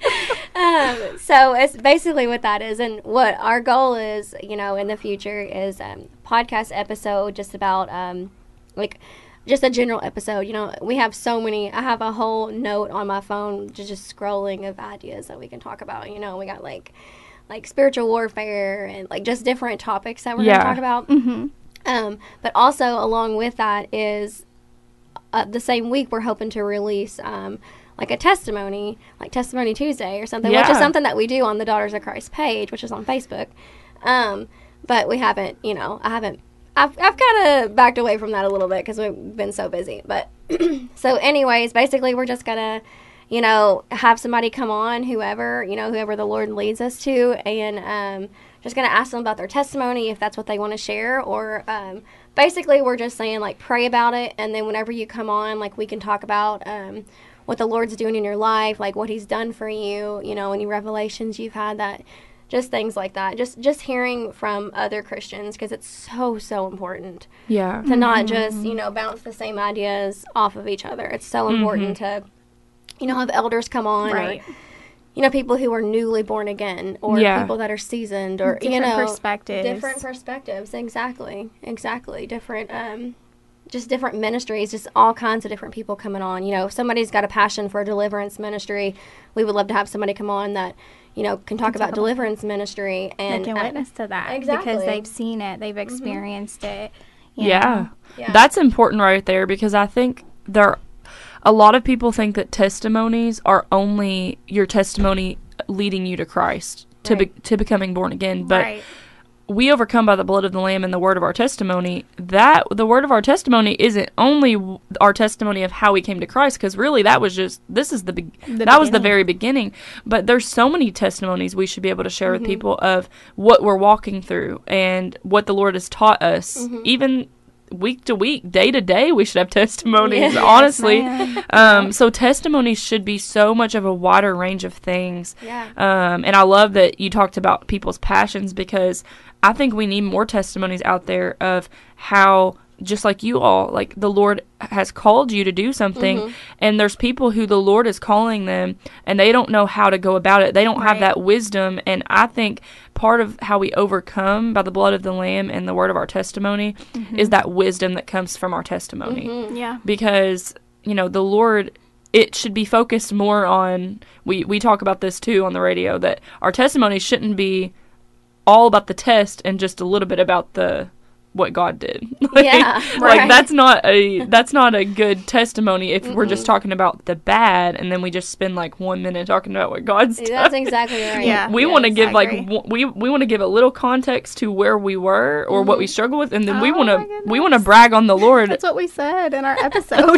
Speaker 2: um, so it's basically what that is, and what our goal is, you know, in the future is um, podcast episode just about um, like just a general episode. You know, we have so many. I have a whole note on my phone just, just scrolling of ideas that we can talk about. You know, we got like like spiritual warfare and like just different topics that we're
Speaker 1: Yeah.
Speaker 2: going to talk about.
Speaker 3: hmm
Speaker 2: Um, but also along with that is uh, the same week we're hoping to release um, like a testimony, like Testimony Tuesday or something, which
Speaker 1: Yeah.
Speaker 2: is something that we do on the Daughters of Christ page, which is on Facebook. Um, but we haven't, you know, I haven't, I've, I've kind of backed away from that a little bit because we've been so busy. But so anyways, basically we're just going to, you know, have somebody come on, whoever, you know, whoever the Lord leads us to, and um, just going to ask them about their testimony if that's what they want to share, or um, basically we're just saying, like, pray about it, and then whenever you come on, like, we can talk about um, what the Lord's doing in your life, like what he's done for you, you know, any revelations you've had, that, just things like that. Just, just hearing from other Christians, because it's so, so important
Speaker 1: Yeah.
Speaker 2: to not just, you know, bounce the same ideas off of each other. It's so important to, you know, have elders come on,
Speaker 3: Right.
Speaker 2: or, you know, people who are newly born again, or
Speaker 1: Yeah.
Speaker 2: people that are seasoned, or, you
Speaker 3: Different
Speaker 2: know,
Speaker 3: perspectives.
Speaker 2: different perspectives. Exactly. Exactly. Different, um, just different ministries, just all kinds of different people coming on. You know, if somebody's got a passion for a deliverance ministry, we would love to have somebody come on that, you know, can talk
Speaker 3: talk
Speaker 2: about
Speaker 3: about
Speaker 2: deliverance ministry, and
Speaker 3: They can
Speaker 2: uh,
Speaker 3: witness to that
Speaker 2: exactly.
Speaker 3: because they've seen it, they've experienced it. you
Speaker 1: Yeah.
Speaker 3: know.
Speaker 2: Yeah.
Speaker 1: That's important right there, because I think there a lot of people think that testimonies are only your testimony leading you to Christ, to be,
Speaker 2: Right.
Speaker 1: to becoming born again, but
Speaker 3: right.
Speaker 1: we overcome by the blood of the Lamb and the word of our testimony. That the word of our testimony isn't only w- our testimony of how we came to Christ, because really that was just this is the, be-
Speaker 3: The
Speaker 1: that was the
Speaker 3: beginning.
Speaker 1: very beginning. But there's so many testimonies we should be able to share
Speaker 2: Mm-hmm.
Speaker 1: with people of what we're walking through and what the Lord has taught us,
Speaker 2: Mm-hmm.
Speaker 1: even week to week, day to day. We should have testimonies.
Speaker 2: Yes,
Speaker 1: honestly,
Speaker 3: ma'am.
Speaker 1: um, so testimonies should be so much of a wider range of things.
Speaker 2: Yeah.
Speaker 1: Um, and I love that you talked about people's passions, because I think we need more testimonies out there of how, just like you all, like the Lord has called you to do something,
Speaker 2: Mm-hmm.
Speaker 1: and there's people who the Lord is calling them, and they don't know how to go about it. They don't have
Speaker 3: Right.
Speaker 1: that wisdom, and I think part of how we overcome by the blood of the Lamb and the word of our testimony is that wisdom that comes from our testimony.
Speaker 2: Mm-hmm.
Speaker 3: Yeah.
Speaker 1: Because, you know, the Lord, it should be focused more on, we, we talk about this too on the radio, that our testimony shouldn't be all about the test and just a little bit about the what God did. like,
Speaker 2: Yeah,
Speaker 1: like
Speaker 2: right.
Speaker 1: that's not a that's not a good testimony if we're just talking about the bad and then we just spend like one minute talking about what God's done.
Speaker 2: That's exactly right.
Speaker 3: Yeah.
Speaker 1: We want to
Speaker 2: Yes.
Speaker 1: give
Speaker 3: I
Speaker 1: like
Speaker 3: agree.
Speaker 1: w- we we want to give a little context to where we were or what we struggle with, and then we
Speaker 3: Oh
Speaker 1: want
Speaker 3: my
Speaker 1: to we want to
Speaker 3: goodness.
Speaker 1: brag on the Lord.
Speaker 3: That's what we said in our episode.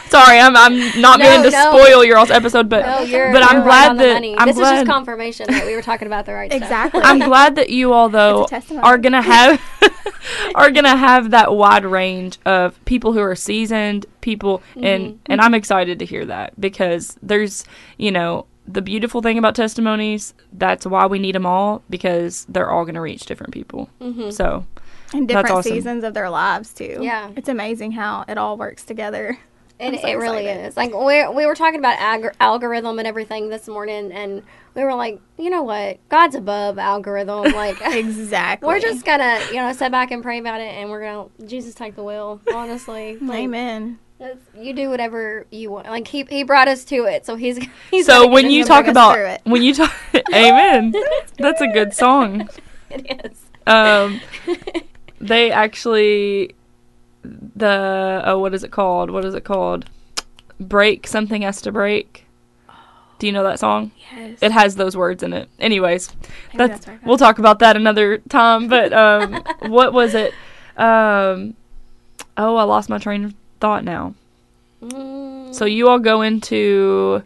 Speaker 1: Sorry, I'm I'm not
Speaker 2: No,
Speaker 1: going to
Speaker 2: no.
Speaker 1: spoil your all's episode, but
Speaker 2: No, you're,
Speaker 1: but I'm
Speaker 2: you're
Speaker 1: glad
Speaker 2: right on the
Speaker 1: that
Speaker 2: money.
Speaker 1: I'm
Speaker 2: this
Speaker 1: glad
Speaker 2: is just confirmation that we were talking about the right stuff.
Speaker 3: Exactly.
Speaker 1: I'm glad that you all though
Speaker 3: It's a testimony.
Speaker 1: are gonna have are gonna have that wide range of people who are seasoned people, and
Speaker 2: Mhm.
Speaker 1: and I'm excited to hear that, because there's, you know, the beautiful thing about testimonies, that's why we need them all, because they're all gonna reach different people.
Speaker 2: Mhm.
Speaker 1: So
Speaker 3: in
Speaker 1: That's
Speaker 3: different
Speaker 1: awesome.
Speaker 3: seasons of their lives too.
Speaker 2: Yeah.
Speaker 3: It's amazing how it all works together.
Speaker 2: It,
Speaker 3: I'm so
Speaker 2: it really
Speaker 3: excited.
Speaker 2: is. Like we we were talking about alg- algorithm and everything this morning, and we were like, you know what? God's above algorithm. Like
Speaker 3: Exactly.
Speaker 2: we're just gonna, you know, sit back and pray about it, and we're gonna Jesus take the wheel. Honestly, like,
Speaker 3: Amen.
Speaker 2: it's- you do whatever you want. Like he he brought us to it, so he's he's.
Speaker 1: so
Speaker 2: gonna
Speaker 1: when
Speaker 2: get
Speaker 1: you
Speaker 2: us
Speaker 1: talk
Speaker 3: bring us
Speaker 1: about
Speaker 3: through it.
Speaker 1: when you talk Amen. That's a good song.
Speaker 2: it is.
Speaker 1: Um they actually the oh what is it called? What is it called? Break something has to break. Do you know that song?
Speaker 3: Yes.
Speaker 1: It has those words in it. Anyways,
Speaker 3: Maybe
Speaker 1: that's,
Speaker 3: that's what I got.
Speaker 1: we'll talk about that another time. But um, what was it? Um, oh, I lost my train of thought now.
Speaker 2: Mm.
Speaker 1: So you all go into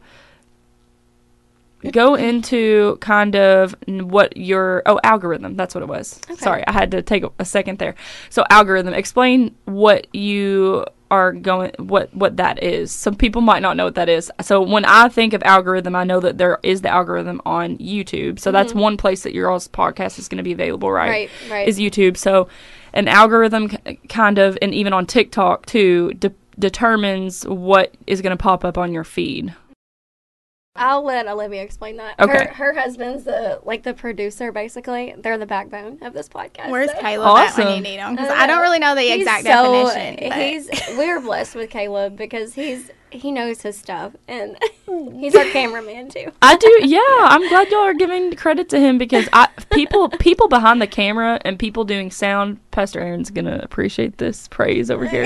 Speaker 1: go into kind of n- what your oh algorithm. That's what it was.
Speaker 2: Okay.
Speaker 1: Sorry, I had to take a, a second there. So algorithm. Explain what you are going what what that is. Some people might not know what that is. So when I think of algorithm, I know that there is the algorithm on YouTube. So that's one place that your all's podcast is going to be available, right?
Speaker 2: Right, right.
Speaker 1: Is YouTube. So an algorithm k- kind of, and even on TikTok too, de- determines what is going to pop up on your feed.
Speaker 2: I'll let Olivia explain that.
Speaker 1: Okay.
Speaker 2: Her, her husband's the like the producer, basically. They're the backbone of this podcast.
Speaker 3: Where's
Speaker 2: so.
Speaker 3: Caleb at when
Speaker 1: Awesome.
Speaker 3: you need him? Because
Speaker 2: I
Speaker 3: I don't
Speaker 2: know.
Speaker 3: really know the
Speaker 2: He's
Speaker 3: exact
Speaker 2: so-
Speaker 3: definition. but-
Speaker 2: He's we're blessed with Caleb because he's he knows his stuff, and he's our cameraman too.
Speaker 1: I do, yeah. I'm glad y'all are giving credit to him, because I people people behind the camera and people doing sound. Pastor Aaron's gonna appreciate this praise over here,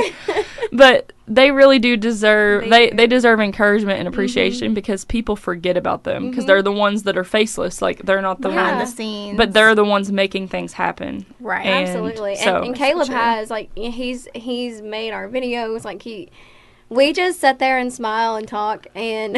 Speaker 1: but they really do deserve
Speaker 2: They
Speaker 1: they
Speaker 2: do.
Speaker 1: they deserve encouragement and appreciation, because people forget about them, because they're the ones that are faceless. Like they're not the
Speaker 3: behind
Speaker 1: ones,
Speaker 3: the scenes.
Speaker 1: but they're the ones making things happen.
Speaker 3: right.
Speaker 1: And
Speaker 2: Absolutely, and,
Speaker 1: so-
Speaker 2: and Caleb
Speaker 3: For sure.
Speaker 2: has like he's he's made our videos. Like he, we just sit there and smile and talk, and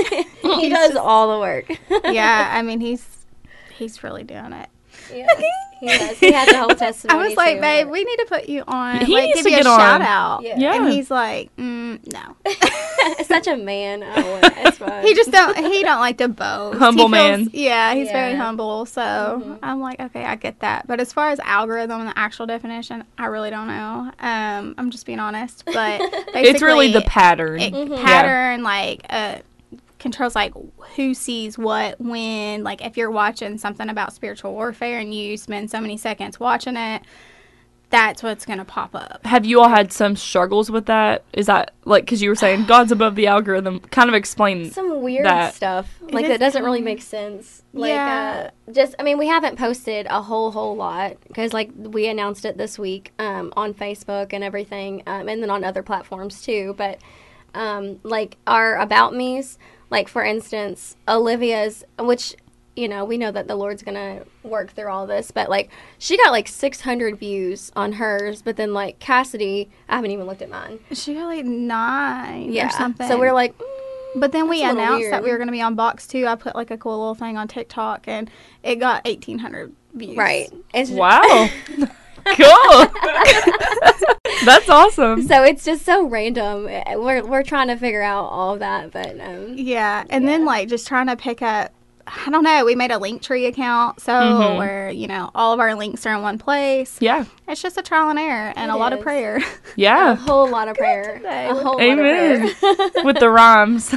Speaker 2: he does all the work.
Speaker 3: yeah, I mean he's he's really doing it.
Speaker 2: Yes, he does. He has a whole testimony.
Speaker 3: I was like,
Speaker 2: too.
Speaker 3: babe, we need to put you on.
Speaker 1: He
Speaker 3: like,
Speaker 1: needs
Speaker 3: give
Speaker 1: to
Speaker 3: you
Speaker 1: get
Speaker 3: a
Speaker 1: on.
Speaker 3: shout out.
Speaker 2: Yeah.
Speaker 1: Yeah.
Speaker 3: And he's like, mm, no.
Speaker 2: Such a man. Oh, it's fine.
Speaker 3: He just don't. He don't like to boast.
Speaker 1: Humble
Speaker 3: He feels-
Speaker 1: man.
Speaker 3: Yeah, he's very
Speaker 2: Yeah.
Speaker 3: humble. So
Speaker 2: Mhm.
Speaker 3: I'm like, okay, I get that. But as far as algorithm and the actual definition, I really don't know. Um, I'm just being honest. But
Speaker 1: It's really the
Speaker 3: basically,
Speaker 1: pattern.
Speaker 3: it,
Speaker 2: Mhm.
Speaker 3: pattern like uh controls like who sees what when. Like if you're watching something about spiritual warfare and you spend so many seconds watching it, that's what's gonna pop up.
Speaker 1: Have you all had some struggles with that? Is that like, because you were saying God's above the algorithm? Kind of explain.
Speaker 2: some weird
Speaker 1: that.
Speaker 2: stuff
Speaker 3: It
Speaker 2: like
Speaker 3: is
Speaker 2: that doesn't really
Speaker 3: kinda-
Speaker 2: make sense. Like,
Speaker 3: Yeah.
Speaker 2: uh, just I mean, we haven't posted a whole whole lot because like we announced it this week um, on Facebook and everything, um, and then on other platforms too. But um, like our about me's, like for instance, Olivia's, which you know we know that the Lord's gonna work through all this, but like she got like six hundred views on hers, but then like Cassidy, I haven't even looked at mine.
Speaker 3: She got like nine
Speaker 2: Yeah,
Speaker 3: or something.
Speaker 2: so we're like. mm,
Speaker 3: But then we
Speaker 2: That's a little
Speaker 3: announced that
Speaker 2: weird.
Speaker 3: we were going to be on Box two. I put like a cool little thing on TikTok, and it got eighteen hundred views.
Speaker 2: Right. It's
Speaker 1: Wow. Cool. That's awesome.
Speaker 2: So it's just so random. We're we're trying to figure out all of that, but um,
Speaker 3: Yeah, and then like just trying to pick up. I don't know. We made a Linktree account, so
Speaker 1: Mhm.
Speaker 3: where you know all of our links are in one place.
Speaker 1: Yeah.
Speaker 3: It's just a trial and error and
Speaker 2: It
Speaker 3: a lot of
Speaker 2: is.
Speaker 3: prayer.
Speaker 2: a
Speaker 1: Yeah.
Speaker 2: whole lot of prayer.
Speaker 3: today.
Speaker 2: A whole
Speaker 1: Amen.
Speaker 2: lot of prayer.
Speaker 1: With the rhymes.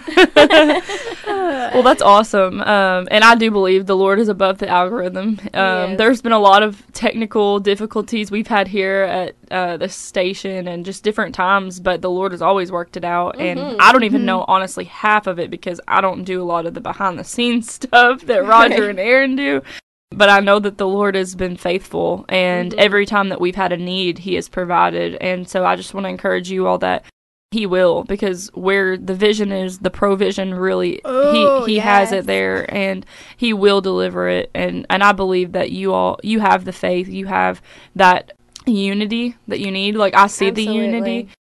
Speaker 1: Well, that's awesome. Um, and I do believe the Lord is above the algorithm. Um,
Speaker 2: is.
Speaker 1: there's been a lot of technical difficulties we've had here at uh, the station and just different times, but the Lord has always worked it out. And
Speaker 2: Mhm.
Speaker 1: I don't even know, honestly, half of it because I don't do a lot of the behind the scenes stuff that Roger
Speaker 2: Right.
Speaker 1: and Aaron do. But I know that the Lord has been faithful, and
Speaker 2: Mhm.
Speaker 1: every time that we've had a need, He has provided. And so I just want to encourage you all that He will, because where the vision is, the provision really,
Speaker 3: Oh,
Speaker 1: He He has
Speaker 3: yes.
Speaker 1: it there, and He will deliver it. And and I believe that you all, you have the faith, you have that unity that you need. Like I see the
Speaker 2: Absolutely.
Speaker 1: unity.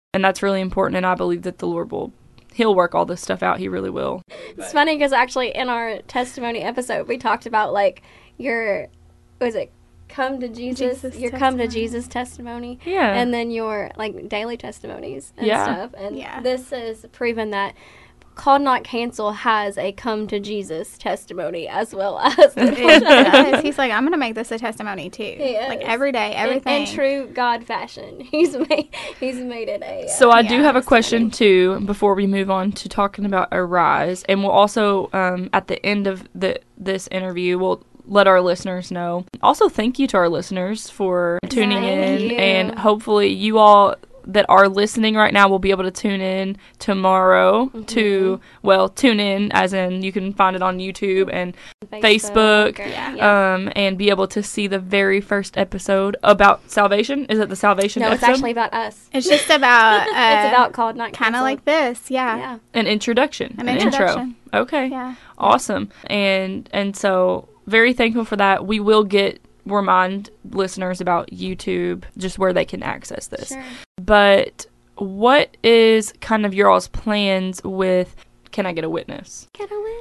Speaker 1: And that's really important, and I believe that the Lord will, he'll work all this stuff out. He really will.
Speaker 2: It's funny because actually in our testimony episode, we talked about, like, your, was it come to Jesus,
Speaker 3: Jesus
Speaker 2: your come to
Speaker 3: testimony.
Speaker 2: Jesus testimony.
Speaker 1: Yeah.
Speaker 2: And then your, like, daily testimonies and
Speaker 1: Yeah.
Speaker 2: stuff. And
Speaker 3: Yeah.
Speaker 2: this is proven that Called Not Cancel has a come to Jesus testimony as well as the
Speaker 3: It does. He's like, I'm going to make this a testimony too.
Speaker 2: He
Speaker 3: Like
Speaker 2: is.
Speaker 3: every day,
Speaker 2: in,
Speaker 3: everything.
Speaker 2: in true God fashion. He's made he's made it a. Uh,
Speaker 1: So I do
Speaker 3: Yeah,
Speaker 1: have a
Speaker 2: testimony.
Speaker 1: question too before we move on to talking about Arise, and we'll also um, at the end of the this interview we'll let our listeners know. Also, thank you to our listeners for tuning
Speaker 2: Thank
Speaker 1: in,
Speaker 2: you.
Speaker 1: and hopefully you all that are listening right now will be able to tune in tomorrow
Speaker 2: Mm-hmm.
Speaker 1: to well tune in as in you can find it on YouTube and Facebook,
Speaker 2: or-
Speaker 3: yeah.
Speaker 2: yeah.
Speaker 1: um and be able to see the very first episode about salvation. Is it the salvation
Speaker 2: No, it's
Speaker 1: episode?
Speaker 2: actually about us.
Speaker 3: It's just about, uh,
Speaker 2: It's about Called Not
Speaker 3: kind of
Speaker 2: Cancel.
Speaker 3: like this. Yeah.
Speaker 2: Yeah.
Speaker 1: An introduction,
Speaker 3: An
Speaker 1: an,
Speaker 3: introduction.
Speaker 1: intro. Okay,
Speaker 3: Yeah.
Speaker 1: awesome. And and so very thankful for that. We will get remind listeners about YouTube, just where they can access this.
Speaker 2: Sure.
Speaker 1: But what is kind of your all's plans with? Can I get a witness?
Speaker 2: Get a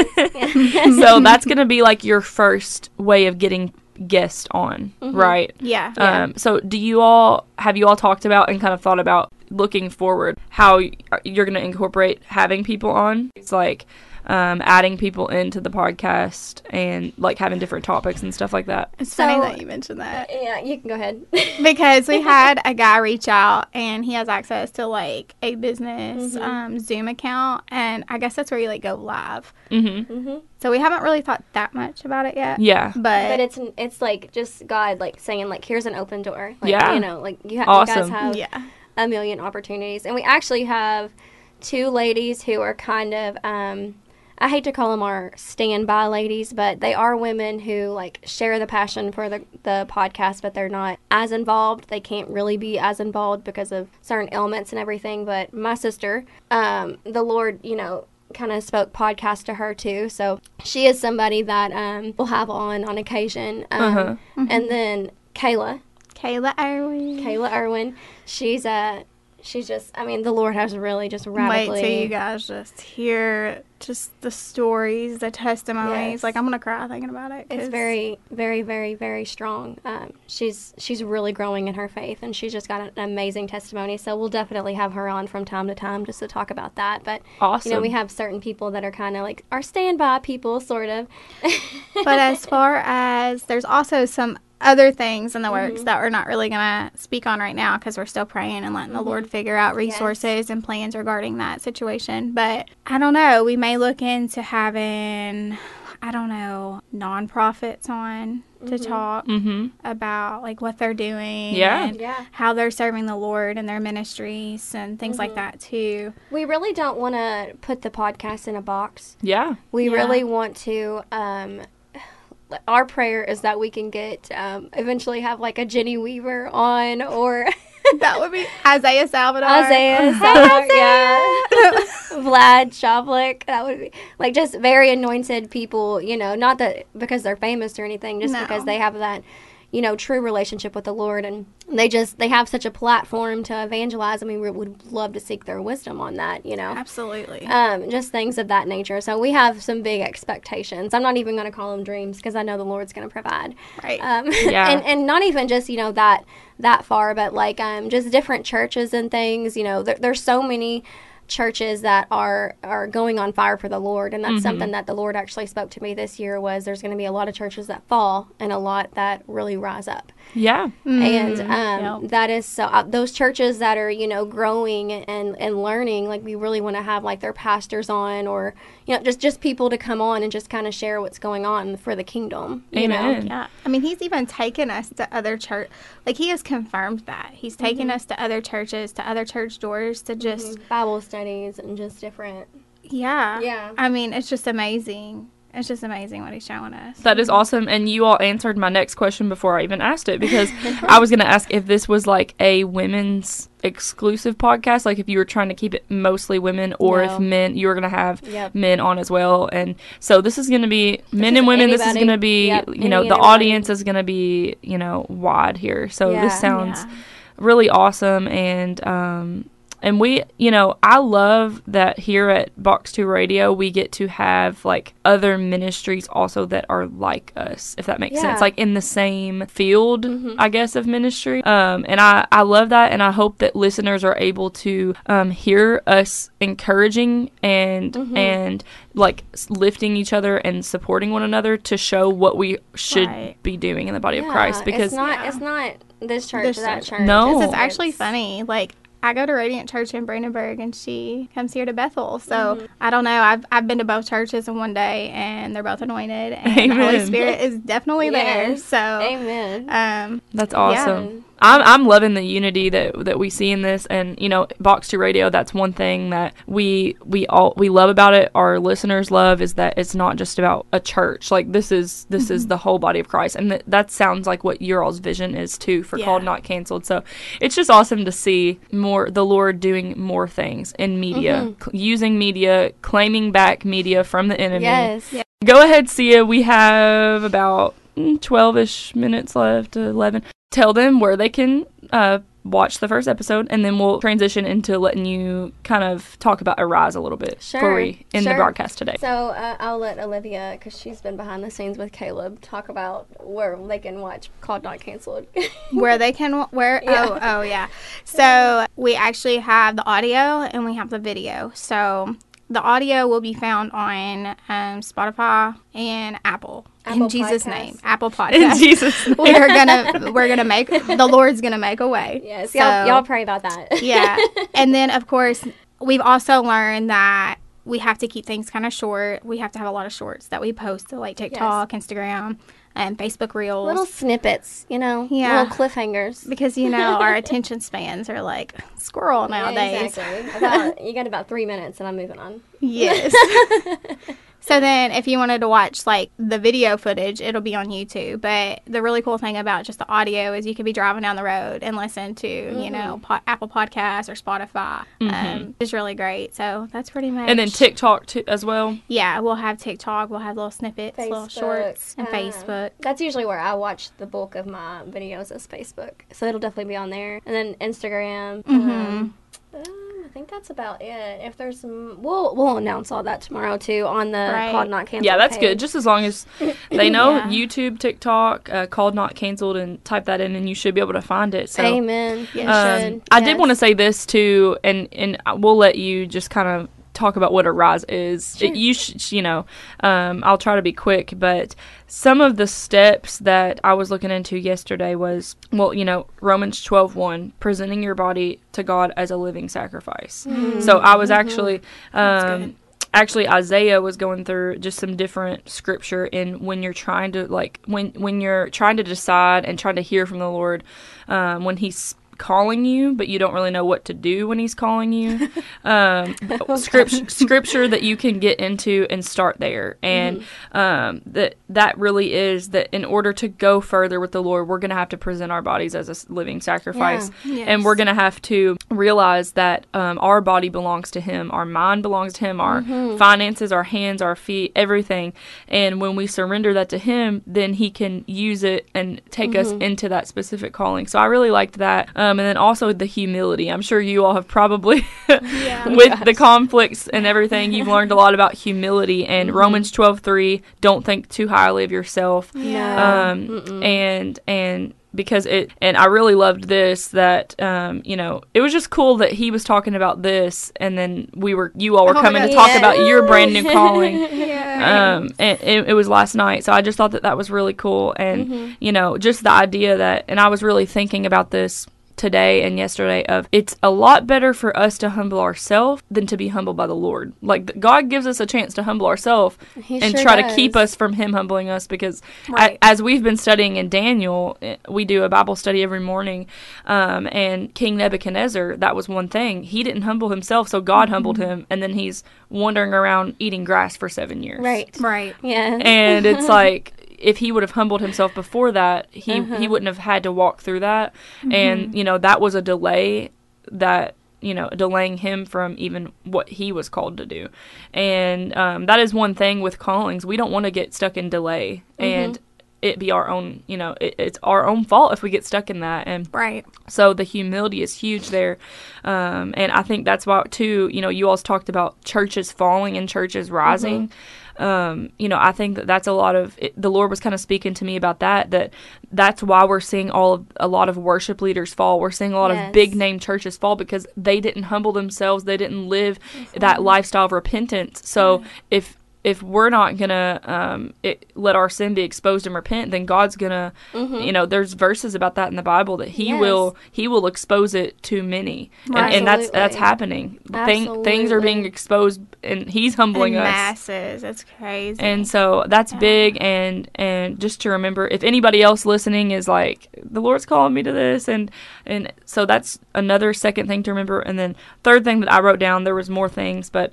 Speaker 2: witness.
Speaker 1: So that's gonna be like your first way of getting guests on,
Speaker 2: Mhm.
Speaker 1: right?
Speaker 3: Yeah.
Speaker 1: Um, so do you all, have you all talked about and kind of thought about looking forward how y- you're going to incorporate having people on? It's like um, adding people into the podcast and like having different topics and stuff like that.
Speaker 3: It's
Speaker 2: So-
Speaker 3: funny that you mentioned that.
Speaker 2: Yeah, you can go ahead.
Speaker 3: Because we had a guy reach out and he has access to like a business
Speaker 2: Mhm.
Speaker 3: um, Zoom account, and I guess that's where you like go live.
Speaker 1: Mm-hmm.
Speaker 2: hmm
Speaker 3: So we haven't really thought that much about it yet.
Speaker 1: Yeah.
Speaker 3: But,
Speaker 2: But it's it's like just God like saying like here's an open door. Like,
Speaker 1: Yeah.
Speaker 2: You know, like you, ha- you guys
Speaker 1: Awesome.
Speaker 2: have
Speaker 3: yeah.
Speaker 2: a million opportunities, and we actually have two ladies who are kind of um, I hate to call them our standby ladies, but they are women who like share the passion for the the podcast, but they're not as involved. They can't really be as involved because of certain ailments and everything. But my sister, um, the Lord, you know, kind of spoke podcast to her too, so she is somebody that um, we'll have on on occasion. Um,
Speaker 1: Uh-huh.
Speaker 2: And then Kayla,
Speaker 3: Kayla Irwin.
Speaker 2: Kayla Irwin, she's uh she's just, I mean, the Lord has really just radically.
Speaker 3: Wait till you guys just hear just the stories, the testimonies.
Speaker 2: Yes.
Speaker 3: Like, I'm going to cry thinking about it.
Speaker 2: It's
Speaker 3: 'cause
Speaker 2: very, very, very, very strong. Um, she's she's really growing in her faith, and she's just got an amazing testimony. So we'll definitely have her on from time to time just to talk about that. But
Speaker 1: Awesome.
Speaker 2: you know, we have certain people that are kind of like our standby people, sort of.
Speaker 3: But as far as there's also some other things in the works
Speaker 2: Mm-hmm.
Speaker 3: that we're not really going to speak on right now because we're still praying and letting the Lord figure out resources and plans regarding that situation. But I don't know. We may look into having, I don't know, nonprofits on to talk
Speaker 1: Mm-hmm.
Speaker 3: about like what they're doing
Speaker 1: Yeah.
Speaker 3: and
Speaker 2: Yeah.
Speaker 3: how they're serving the Lord in their ministries and things like that too.
Speaker 2: We really don't want to put the podcast in a box.
Speaker 1: Yeah.
Speaker 2: We
Speaker 3: Yeah.
Speaker 2: really want to. Um, our prayer is that we can get um, eventually have like a Jenny Weaver on or
Speaker 3: That would be Isaiah Salvador.
Speaker 2: Isaiah, Salvador, yeah, Vlad Shavlik. That would be like just very anointed people. You know, not that because they're famous or anything, just
Speaker 3: No.
Speaker 2: because they have that, you know, true relationship with the Lord, and they just they have such a platform to evangelize. I mean, we would love to seek their wisdom on that. You know.
Speaker 3: Absolutely.
Speaker 2: Um, just things of that nature. So we have some big expectations. I'm not even going to call them dreams because I know the Lord's going to provide.
Speaker 3: Right.
Speaker 2: Um,
Speaker 1: Yeah.
Speaker 2: and, and not even just, you know, that that far, but like um, just different churches and things. You know, there, there's so many churches that are are going on fire for the Lord, and that's
Speaker 1: Mm-hmm.
Speaker 2: something that the Lord actually spoke to me this year was there's going to be a lot of churches that fall and a lot that really rise up.
Speaker 1: Yeah.
Speaker 2: And
Speaker 3: Mm,
Speaker 2: um,
Speaker 3: yep.
Speaker 2: that is so uh, those churches that are, you know, growing and, and learning, like we really want to have like their pastors on, or you know, just just people to come on and just kind of share what's going on for the kingdom. You know?
Speaker 1: Amen.
Speaker 3: Yeah. I mean, he's even taken us to other church. Like, he has confirmed that. He's taken us to other churches, to other church doors to just,
Speaker 2: Bible studies and just different.
Speaker 3: yeah.
Speaker 2: Yeah.
Speaker 3: I mean, it's just amazing. It's just amazing what he's showing us.
Speaker 1: That is awesome. And you all answered my next question before I even asked it, because I was going to ask if this was like a women's exclusive podcast, like if you were trying to keep it mostly women, or
Speaker 2: No.
Speaker 1: if men, you were going to have
Speaker 2: Yep.
Speaker 1: men on as well. And so this is going to be men
Speaker 2: is
Speaker 1: and women. This is
Speaker 2: anybody.
Speaker 1: going to be,
Speaker 2: Yep,
Speaker 1: you know,
Speaker 2: any
Speaker 1: the
Speaker 2: and everybody.
Speaker 1: audience is going to be, you know, wide here. So
Speaker 2: Yeah.
Speaker 1: this sounds
Speaker 3: Yeah.
Speaker 1: really awesome. And um, and we, you know, I love that here at Box two Radio, we get to have like other ministries also that are like us, if that makes
Speaker 2: Yeah.
Speaker 1: sense, like in the same field,
Speaker 2: Mhm.
Speaker 1: I guess, of ministry. Um, and I, I love that. And I hope that listeners are able to um, hear us encouraging and,
Speaker 2: Mhm.
Speaker 1: and like s- lifting each other and supporting one another to show what we should
Speaker 3: Right.
Speaker 1: be doing in the body of
Speaker 2: Yeah,
Speaker 1: Christ. Because
Speaker 2: it's not
Speaker 3: Yeah.
Speaker 2: it's not this church
Speaker 3: This
Speaker 2: or that
Speaker 3: church.
Speaker 2: church.
Speaker 1: No.
Speaker 3: This is
Speaker 2: It's-
Speaker 3: actually funny. Like, I go to Radiant Church in Brandenburg, and she comes here to Bethel. So
Speaker 2: Mhm.
Speaker 3: I don't know. I've I've been to both churches in one day, and they're both anointed, and the Holy
Speaker 1: Amen.
Speaker 3: Spirit is definitely there.
Speaker 2: Yes.
Speaker 3: So,
Speaker 2: Amen.
Speaker 3: um,
Speaker 1: that's
Speaker 3: Yeah.
Speaker 1: awesome. I'm I'm loving the unity that that we see in this, and you know, Box two Radio. That's one thing that we we all we love about it. Our listeners love is that it's not just about a church. Like this is this
Speaker 3: Mm-hmm.
Speaker 1: is the whole body of Christ, and th- that sounds like what your all's vision is too for
Speaker 3: Yeah.
Speaker 1: Called Not Canceled. So it's just awesome to see more the Lord doing more things in media,
Speaker 2: Mhm.
Speaker 1: c- using media, claiming back media from the enemy.
Speaker 2: Yes.
Speaker 3: Yeah.
Speaker 1: Go ahead, Sia. We have about mm, twelve-ish minutes left, eleven. Tell them where they can uh, watch the first episode, and then we'll transition into letting you kind of talk about Arise a little bit
Speaker 2: Sure,
Speaker 1: before we end the
Speaker 2: sure.
Speaker 1: broadcast today.
Speaker 2: So uh, I'll let Olivia, because she's been behind the scenes with Caleb, talk about where they can watch Called Not Canceled.
Speaker 3: where they can where
Speaker 2: Yeah.
Speaker 3: oh oh yeah. So we actually have the audio and we have the video. So the audio will be found on um, Spotify and Apple.
Speaker 2: Apple
Speaker 3: in Jesus'
Speaker 2: Podcasts.
Speaker 3: name, Apple
Speaker 1: In
Speaker 3: Podcast.
Speaker 1: Jesus' name.
Speaker 3: we're gonna we're gonna make the Lord's gonna make a way.
Speaker 2: Yes,
Speaker 3: So-
Speaker 2: y'all, y'all pray about that.
Speaker 3: yeah. And then, of course, we've also learned that we have to keep things kind of short. We have to have a lot of shorts that we post to like TikTok, Instagram, and Facebook Reels.
Speaker 2: Little snippets, you know,
Speaker 3: Yeah.
Speaker 2: little cliffhangers.
Speaker 3: because, you know, our attention spans are like squirrel
Speaker 2: Yeah,
Speaker 3: nowadays.
Speaker 2: exactly. About, you got about three minutes, and I'm moving on.
Speaker 3: Yes. So then if you wanted to watch like the video footage, it'll be on YouTube. But the really cool thing about just the audio is you could be driving down the road and listen to,
Speaker 2: Mm-hmm.
Speaker 3: you know, po- Apple Podcasts or Spotify. Um, it's really great. So that's pretty much.
Speaker 1: And then TikTok too, as well.
Speaker 3: Yeah, we'll have TikTok. We'll have little snippets, little
Speaker 2: Facebook,
Speaker 3: shorts, and
Speaker 2: um,
Speaker 3: Facebook.
Speaker 2: That's usually where I watch the bulk of my videos is Facebook. So it'll definitely be on there. And then Instagram.
Speaker 3: Mm-hmm.
Speaker 2: Um, um, I think that's about it. If there's some, we'll we'll announce all that tomorrow too on the
Speaker 3: Right.
Speaker 2: Called Not Canceled.
Speaker 1: Yeah, that's
Speaker 2: page.
Speaker 1: good. Just as long as they know
Speaker 3: Yeah.
Speaker 1: YouTube, TikTok, uh, Called Not Canceled, and type that in, and you should be able to find it. So.
Speaker 2: Amen. You
Speaker 1: Um,
Speaker 2: should.
Speaker 1: I did
Speaker 2: Yes.
Speaker 1: want to say this too, and and we'll let you just kind of talk about what Arise is.
Speaker 2: Sure.
Speaker 1: It, you sh- you know, um, I'll try to be quick, but some of the steps that I was looking into yesterday was, well, you know, Romans twelve one, presenting your body to God as a living sacrifice. So I was actually. Um,
Speaker 3: good.
Speaker 1: Actually, Isaiah was going through just some different scripture in when you're trying to like when when you're trying to decide and trying to hear from the Lord, um, when He's calling you, but you don't really know what to do when He's calling you. Um, scripture, scripture that you can get into and start there, and um, that that really is that in order to go further with the Lord, we're going to have to present our bodies as a s- living sacrifice,
Speaker 3: Yeah.
Speaker 1: and we're
Speaker 3: Yes.
Speaker 1: going to have to realize that um, our body belongs to Him, our mind belongs to Him, our finances, our hands, our feet, everything. And when we surrender that to Him, then He can use it and take us into that specific calling. So I really liked that. Um, and then also the humility. I'm sure you all have probably, with the conflicts and everything, you've learned a lot about humility. And Romans twelve three, don't think too highly of yourself.
Speaker 3: Yeah.
Speaker 1: Um, and and because it and I really loved this that um, you know, it was just cool that he was talking about this, and then we were you all were
Speaker 3: Oh my
Speaker 1: coming to
Speaker 3: God.
Speaker 1: talk
Speaker 2: Yeah.
Speaker 1: about your brand new calling.
Speaker 3: Yeah.
Speaker 1: Um, and it, it was last night, so I just thought that that was really cool, and you know, just the idea that, and I was really thinking about this today and yesterday of it's a lot better for us to humble ourselves than to be humbled by the Lord. Like th- God gives us a chance to humble ourselves
Speaker 2: He
Speaker 1: and
Speaker 2: sure
Speaker 1: try
Speaker 2: does.
Speaker 1: to keep us from Him humbling us, because
Speaker 3: Right.
Speaker 1: a- as we've been studying in Daniel, eh, we do a Bible study every morning, um, and King Nebuchadnezzar, that was one thing. He didn't humble himself, so God humbled him, and then he's wandering around eating grass for seven years.
Speaker 2: Right.
Speaker 3: Right.
Speaker 2: Yeah.
Speaker 1: And it's like, if he would have humbled himself before that, he,
Speaker 2: Uh-huh.
Speaker 1: he wouldn't have had to walk through that. And, you know, that was a delay that, you know, delaying him from even what he was called to do. And um, that is one thing with callings. We don't want to get stuck in delay. And it be our own, you know, it, it's our own fault if we get stuck in that. And
Speaker 3: Right.
Speaker 1: so the humility is huge there. Um, and I think that's why, too, you know, you all talked about churches falling and churches rising. Mm-hmm. Um, you know, I think that that's a lot of, it, the Lord was kind of speaking to me about that, that that's why we're seeing all of, a lot of worship leaders fall. We're seeing a lot
Speaker 2: Yes.
Speaker 1: of big name churches fall because they didn't humble themselves. They didn't live mm-hmm. that lifestyle of repentance. So mm-hmm. if, if we're not going to um, it, let our sin be exposed and repent, then God's going to, mm-hmm. you know, there's verses about that in the Bible that he
Speaker 2: yes.
Speaker 1: will he will expose it to many.
Speaker 3: Right.
Speaker 1: And, and that's that's happening. Thing, things are being exposed and he's humbling
Speaker 3: and
Speaker 1: us.
Speaker 3: masses. That's crazy.
Speaker 1: And so that's yeah. big. And, and just to remember, if anybody else listening is like, the Lord's calling me to this. And, and so that's another second thing to remember. And then third thing that I wrote down, there was more things, but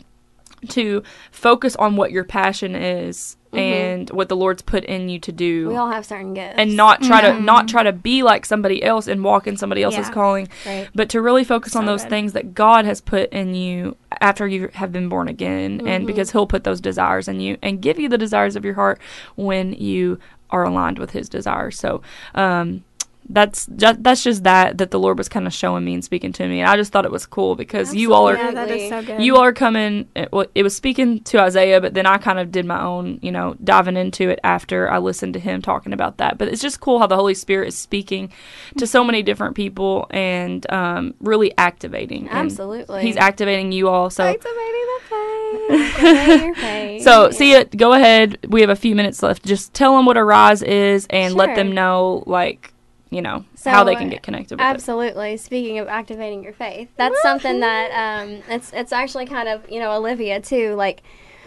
Speaker 1: to focus on what your passion is mm-hmm. and what the Lord's put in you to do.
Speaker 2: We all have certain gifts.
Speaker 1: And not try
Speaker 3: mm-hmm.
Speaker 1: to not try to be like somebody else and walk in somebody else's
Speaker 3: yeah.
Speaker 1: calling,
Speaker 2: right.
Speaker 1: but to really focus
Speaker 3: so
Speaker 1: on those
Speaker 3: good.
Speaker 1: things that God has put in you after you have been born again. Mm-hmm. And because he'll put those desires in you and give you the desires of your heart when you are aligned with his desires. So, um, That's just, that's just that that the Lord was kind of showing me and speaking to me. And I just thought it was cool because
Speaker 2: Absolutely.
Speaker 1: you all are
Speaker 3: yeah, that is so good.
Speaker 1: you all are coming. It, well, it was speaking to Isaiah, but then I kind of did my own, you know, diving into it after I listened to him talking about that. But it's just cool how the Holy Spirit is speaking to so many different people and um, really activating. And
Speaker 2: Absolutely,
Speaker 1: he's activating you all. So
Speaker 2: activating the faith. Activating your faith.
Speaker 1: So see it. Go ahead. We have a few minutes left. Just tell them what Arise is and
Speaker 2: Sure.
Speaker 1: let them know, like, you know,
Speaker 2: So,
Speaker 1: how they can get connected with
Speaker 2: absolutely. Speaking of activating your faith, that's something that um, it's it's actually kind of, you know, Olivia too. Like,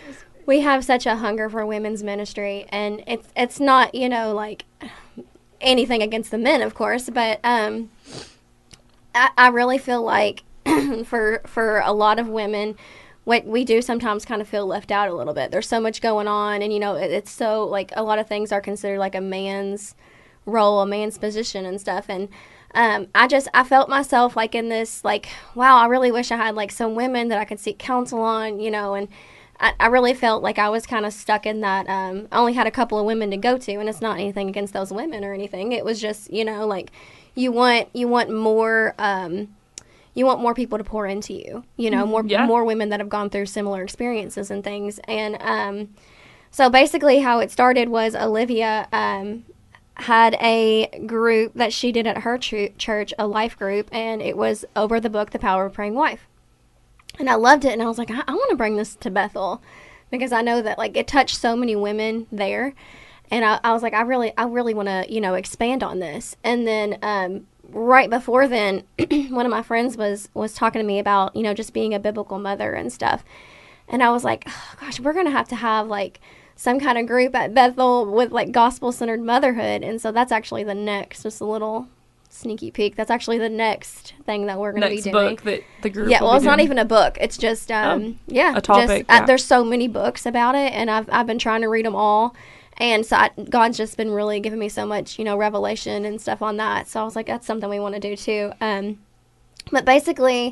Speaker 2: we have such a hunger for women's ministry, and it's it's not, you know, like anything against the men, of course, but um, I, I really feel like for for a lot of women, what we do sometimes kind of feel left out a little bit. There's so much going on, and you know, it, it's so like a lot of things are considered like a man's role, a man's position and stuff. And um, I just, I felt myself like in this, like, wow, I really wish I had like some women that I could seek counsel on, you know, and I, I really felt like I was kind of stuck in that. Um, I only had a couple of women to go to, and it's not anything against those women or anything. It was just, you know, like you want, you want more, um, you want more people to pour into you, you know, more,
Speaker 1: yeah.
Speaker 2: more women that have gone through similar experiences and things. And um, so basically how it started was Olivia, um, had a group that she did at her ch- church, a life group, and it was over the book, The Power of a Praying Wife. And I loved it, and I was like, I, I want to bring this to Bethel, because I know that, like, it touched so many women there, and I, I was like, I really, I really want to, you know, expand on this. And then um, right before then, one of my friends was, was talking to me about, you know, just being a biblical mother and stuff, and I was like, oh, gosh, we're going to have to have, like, some kind of group at Bethel with like gospel-centered motherhood. And so that's actually the next, just a little sneaky peek, that's actually the next thing that we're going to be doing.
Speaker 1: Next book that the group
Speaker 2: Yeah,
Speaker 1: will
Speaker 2: well,
Speaker 1: be
Speaker 2: it's not
Speaker 1: doing.
Speaker 2: even a book. It's just, um,
Speaker 1: Oh,
Speaker 2: yeah.
Speaker 1: a topic,
Speaker 2: Just,
Speaker 1: yeah.
Speaker 2: uh, there's so many books about it, and I've, I've been trying to read them all. And so I, God's just been really giving me so much, you know, revelation and stuff on that. So I was like, that's something we want to do too. Um, but basically,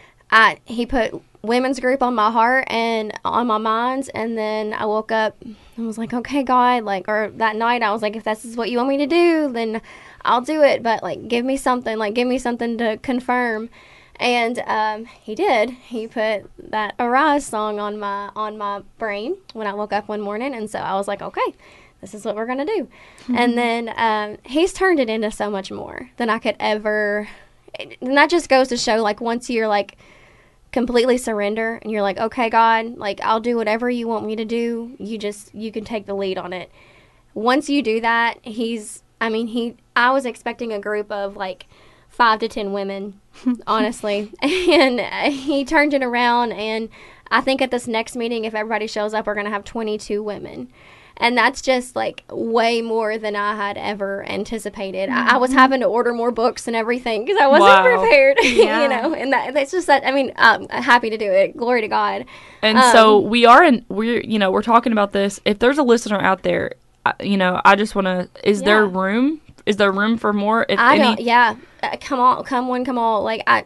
Speaker 2: I, he put women's group on my heart and on my mind, and then I woke up and was like, okay, God, like, or that night I was like, if this is what you want me to do, then I'll do it, but like, give me something, like, give me something to confirm. And um, he did. He put that Arise song on my on my brain when I woke up one morning, and so I was like, okay, this is what we're gonna do. Mm-hmm. And then um, he's turned it into so much more than I could ever. And that just goes to show, like, once you're like completely surrender and you're like, okay, God, like, I'll do whatever you want me to do. You just, you can take the lead on it. Once you do that, he's, I mean, he, I was expecting a group of like five to ten women, honestly. And he turned it around, and I think at this next meeting, if everybody shows up, we're going to have twenty-two women. And that's just, like, way more than I had ever anticipated. Mm-hmm. I, I was having to order more books and everything because I wasn't
Speaker 1: Wow.
Speaker 2: prepared,
Speaker 3: Yeah.
Speaker 2: you know. And that, that's just that, I mean, I'm happy to do it. Glory to God.
Speaker 1: And
Speaker 2: Um,
Speaker 1: so we are in, we're, you know, we're talking about this. If there's a listener out there, I- you know, I just want to, is there
Speaker 2: Yeah.
Speaker 1: room? Is there room for more? If
Speaker 2: I
Speaker 1: any,
Speaker 2: don't, yeah. Uh, come on, come one, come all. Like, I,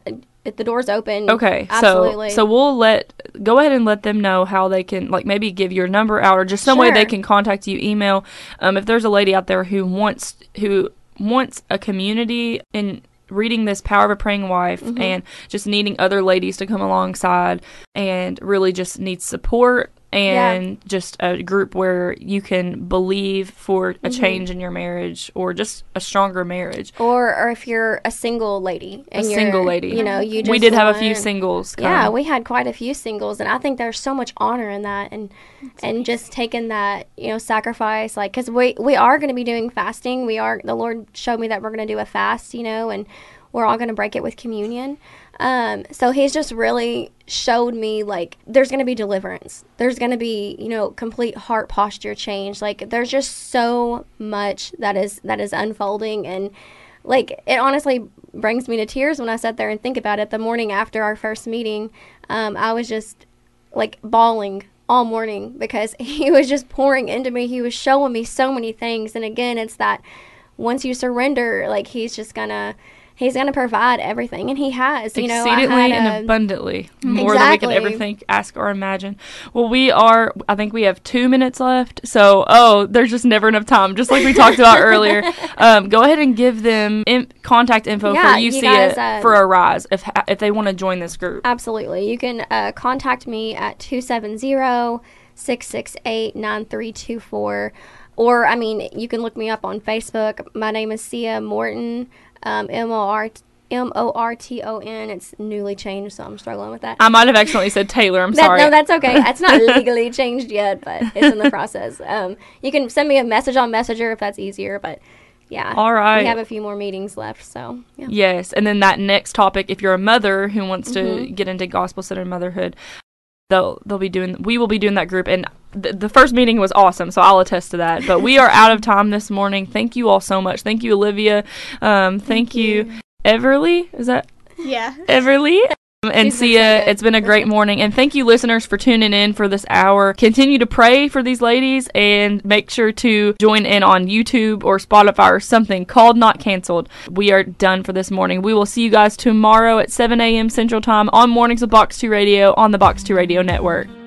Speaker 2: if the door's open.
Speaker 1: Okay,
Speaker 2: absolutely.
Speaker 1: so so we'll let go ahead and let them know how they can, like, maybe give your number out or just some way
Speaker 2: Sure.
Speaker 1: they can contact you. Email. Um, if there's a lady out there who wants who wants a community in reading this Power of a Praying Wife
Speaker 2: Mm-hmm.
Speaker 1: and just needing other ladies to come alongside and really just needs support and
Speaker 2: Yeah.
Speaker 1: just a group where you can believe for a
Speaker 2: Mm-hmm.
Speaker 1: change in your marriage or just a stronger marriage.
Speaker 2: Or or if you're a single lady. And
Speaker 1: A
Speaker 2: you're,
Speaker 1: single lady.
Speaker 2: You know, you just
Speaker 1: we did have a few
Speaker 2: want-
Speaker 1: singles come.
Speaker 2: Yeah, we had quite a few singles, and I think there's so much honor in that, and and just taking that, you know, sacrifice, like, because we we are going to be doing fasting. We are, the Lord showed me that we're going to do a fast, you know, and we're all going to break it with communion. Um, so He's just really showed me, like, there's going to be deliverance. There's going to be, you know, complete heart posture change. Like, there's just so much that is that is unfolding, and like, it honestly brings me to tears when I sit there and think about it. The morning after our first meeting, um, I was just, like, bawling all morning because He was just pouring into me. He was showing me so many things. And again, it's that once you surrender, like, He's just gonna, He's gonna provide everything. And He has, you know. I
Speaker 1: Exceedingly
Speaker 2: had
Speaker 1: and
Speaker 2: a-
Speaker 1: abundantly, more than we could
Speaker 2: Exactly.
Speaker 1: ever think, ask, or imagine. Well, we are, I think we have two minutes left. So, oh, there's just never enough time, just like we talked about earlier. Um, go ahead and give them in, contact info
Speaker 2: Yeah,
Speaker 1: for you
Speaker 2: you
Speaker 1: see
Speaker 2: guys,
Speaker 1: it
Speaker 2: uh,
Speaker 1: for a rise if if they want to join this group.
Speaker 2: Absolutely. You can uh, contact me at two seven zero, six six eight, nine three two four. Or, I mean, you can look me up on Facebook. My name is Sia Morton, um, M O R M O R T O N. It's newly changed, so I'm struggling with that.
Speaker 1: I might have accidentally said Taylor. I'm
Speaker 2: That-
Speaker 1: sorry.
Speaker 2: No, that's okay. It's not legally changed yet, but it's in the process. Um, you can send me a message on Messenger if that's easier, but yeah.
Speaker 1: All right.
Speaker 2: We have a few more meetings left, so yeah.
Speaker 1: Yes, and then that next topic, if you're a mother who wants to
Speaker 2: Mhm.
Speaker 1: get into gospel-centered motherhood, they'll they'll be doing. We will be doing that group, and th- the first meeting was awesome, so I'll attest to that. But we are out of time this morning. Thank you all so much. Thank you, Olivia. Um, thank, you, Everly. Is that
Speaker 3: Yeah.
Speaker 1: Everly? Um, And
Speaker 2: She's been
Speaker 1: Sia,
Speaker 2: so good.
Speaker 1: it's been a great morning. And thank you, listeners, for tuning in for this hour. Continue to pray for these ladies and make sure to join in on YouTube or Spotify or something called Not Canceled. We are done for this morning. We will see you guys tomorrow at seven a.m. Central Time on Mornings with Box two Radio on the Box two Radio Network.